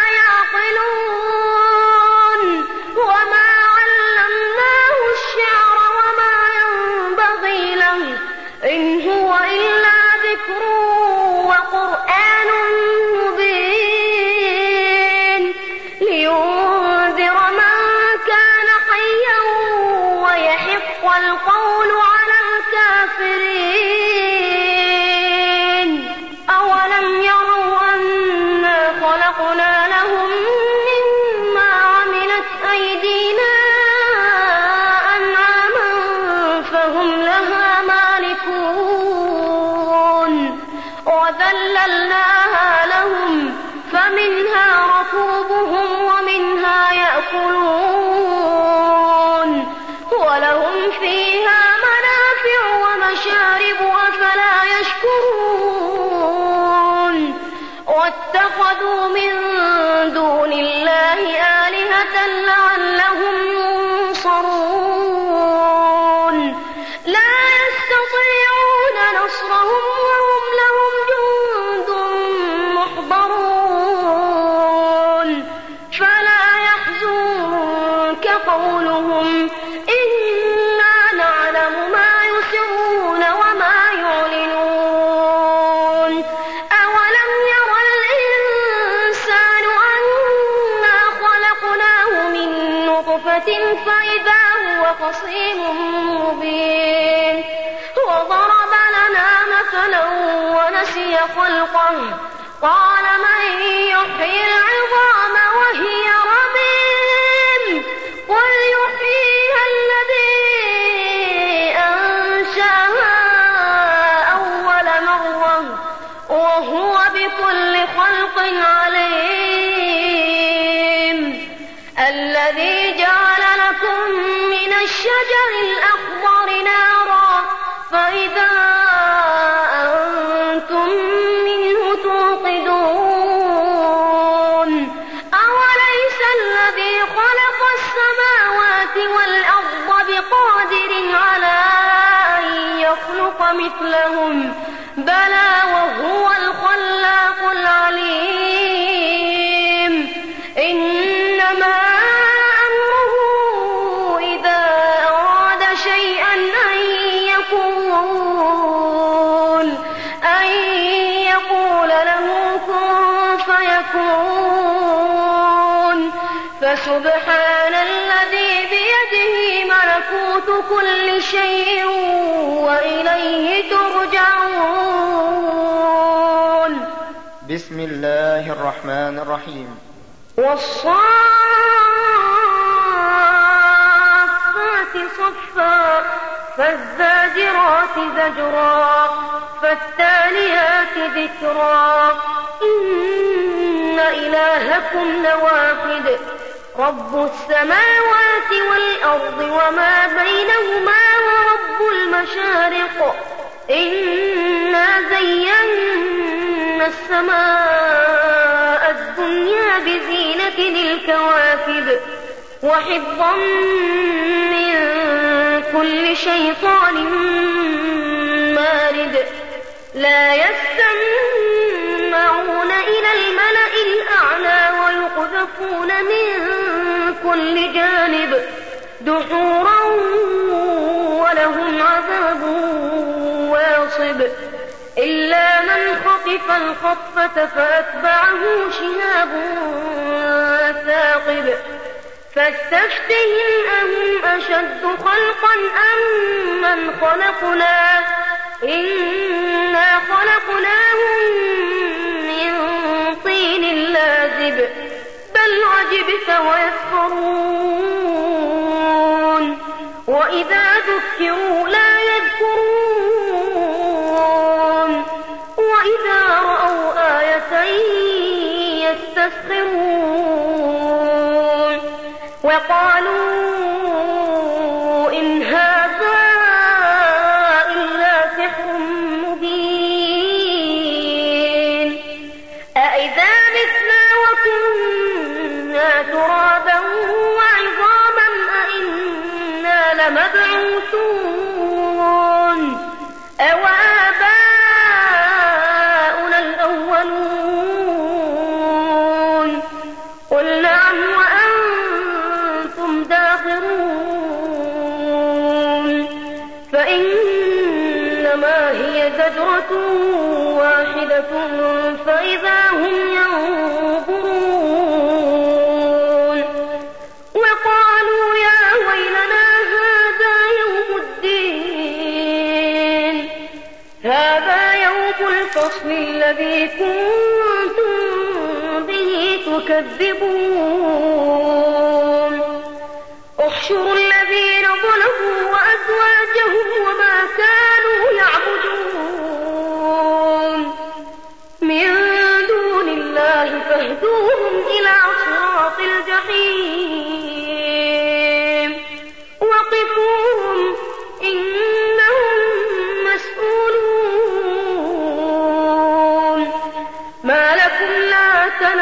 يعقلون وما علمناه الشعر وما ينبغي له إن هو إلا ذكر وقرآن مبين لينذر من كان حيا ويحق القول على الكافرين أولم يروا أنا خلقنا لهم مما عملت أيدينا أنعاما فهم لها مالكون وذللناها لهم فمنها ركوبهم ومنها يأكلون ولهم فيها منافع ومشارب أفلا يشكرون واتخذوا من دون الله آلهة لعلهم ينصرون لا يستطيعون نصرهم وهم لهم جند محضرون فلا يحزنك قولهم إنا نعلم ما يسرون وما يعلنون أولم ير الإنسان أنا خلقناه من نطفة فإذا هو خصيم مبين وضرب لنا مثلا ونسي خلقه قال من يحيي العظام وهي رميم قل يحييها الذي أنشأها أول مرة وهو بكل خلق عليم الذي جعل لكم من الشجر الأخضر نارا فإذا أنتم منه توقدون أوليس الذي خلق السماوات والأرض بقادر على أن يخلق مثلهم بلى وهو الخلاق العليم إنما أمره إذا أراد شيئا أن يقول فسبحان الذي بيده ملكوت كل شيء وإليه ترجعون. بسم الله الرحمن الرحيم. والصافات صفا فالزاجرات زجرا فالتاليات ذكرا إن إلهكم لواحد رب السماوات والأرض وما بينهما ورب المشارق إنا زينا السماء الدنيا بزينة الكواكب وحفظا من كل شيطان مارد لا يستمعون إلى الملأ الأعلى ويقذفون من كل جانب دحورا ولهم عذاب واصب إلا من خطف الخطفة فأتبعه شهاب ثاقب فاستفتهم أهم أشد خلقا أم من خلقنا إنا خلقناهم من طين لازب بل عجبت ويسخرون وإذا ذكروا لا يذكرون وإذا رأوا آية يستسخرون وقالوا إن هذا إلا سحر مبين أإذا متنا وكنا ترابا وعظاما أإنا لمبعوثون أوآباؤنا الأولون قل نعم وأنتم داخرون فإنما هي زجرة واحدة فإذا هم ينظرون وقالوا يا ويلنا هذا يوم الدين هذا يوم الفصل الذي كنتم به تكذبون احشروا الذين ظلموا وأزواجهم وما كانوا يعبدون من دون الله فاهدوهم إلى صراط الجحيم وقفوهم إنهم مسؤولون ما لكم لا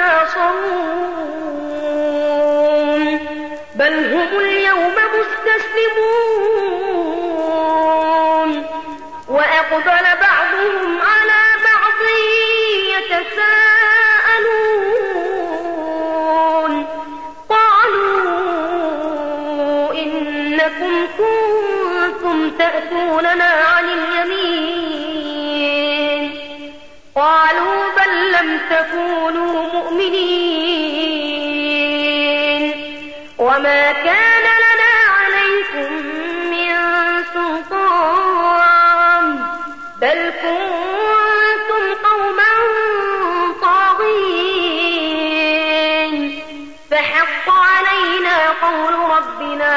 تناصرون بل هم اليوم مستسلمون وأقبل بعضهم على بعض يتساءلون قالوا إنكم كنتم تأتوننا عن اليمين قالوا بل لم تكونوا مؤمنين وما كان لنا عليكم من سلطان بل كنتم قوما طاغين فحق علينا قول ربنا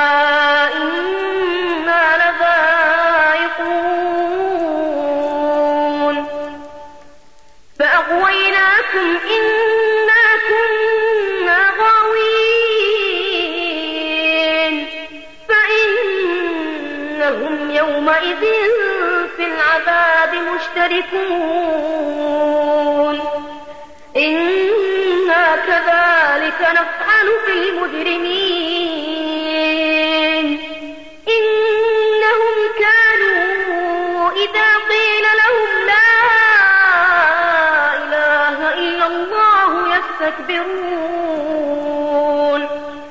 إنا لذائقون فأغويناكم إنا كنا غاوين فإنهم يومئذ في العذاب مشتركون إنا كذلك نفعل بالمجرمين إنهم كانوا إذا قيل لهم لا إله إلا الله يستكبرون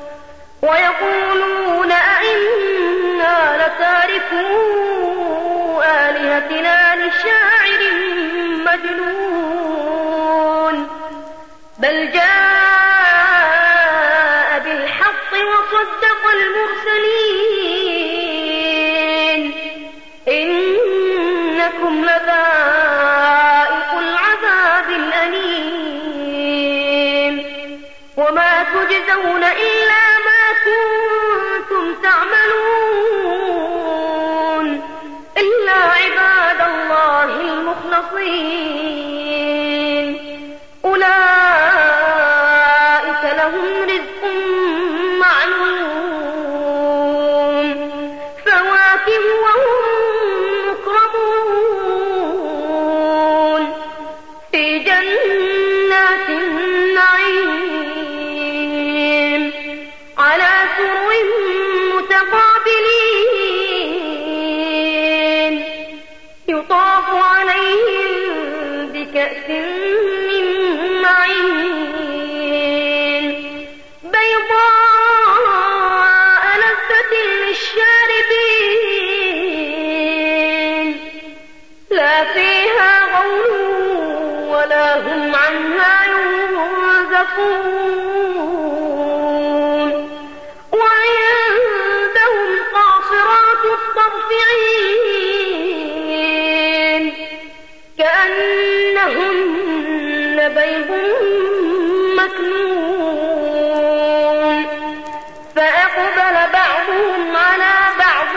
ويقولون أئنا لتاركو آلهتنا لشاعر مجنون بل جاء تجزون إلا ما كنتم تعملون إلا عباد الله المخلصين أولئك لهم رزق معلوم فواكه وهم مكرمون في جنات النعيم على سرر متقابلين يطاف عليهم بكأس من معين بيضاء لذة للشاربين لا فيها غول ولا هم عنها ينزفون وعندهم قاصرات الطرف عين كأنهن بيض مكنون فأقبل بعضهم على بعض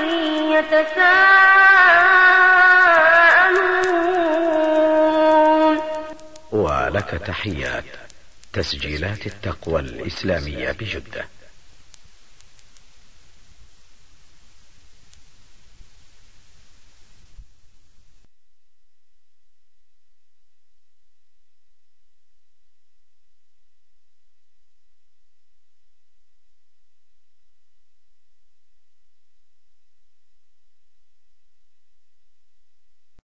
يتساءلون. ولك تحيات تسجيلات التقوى الإسلامية بجدة.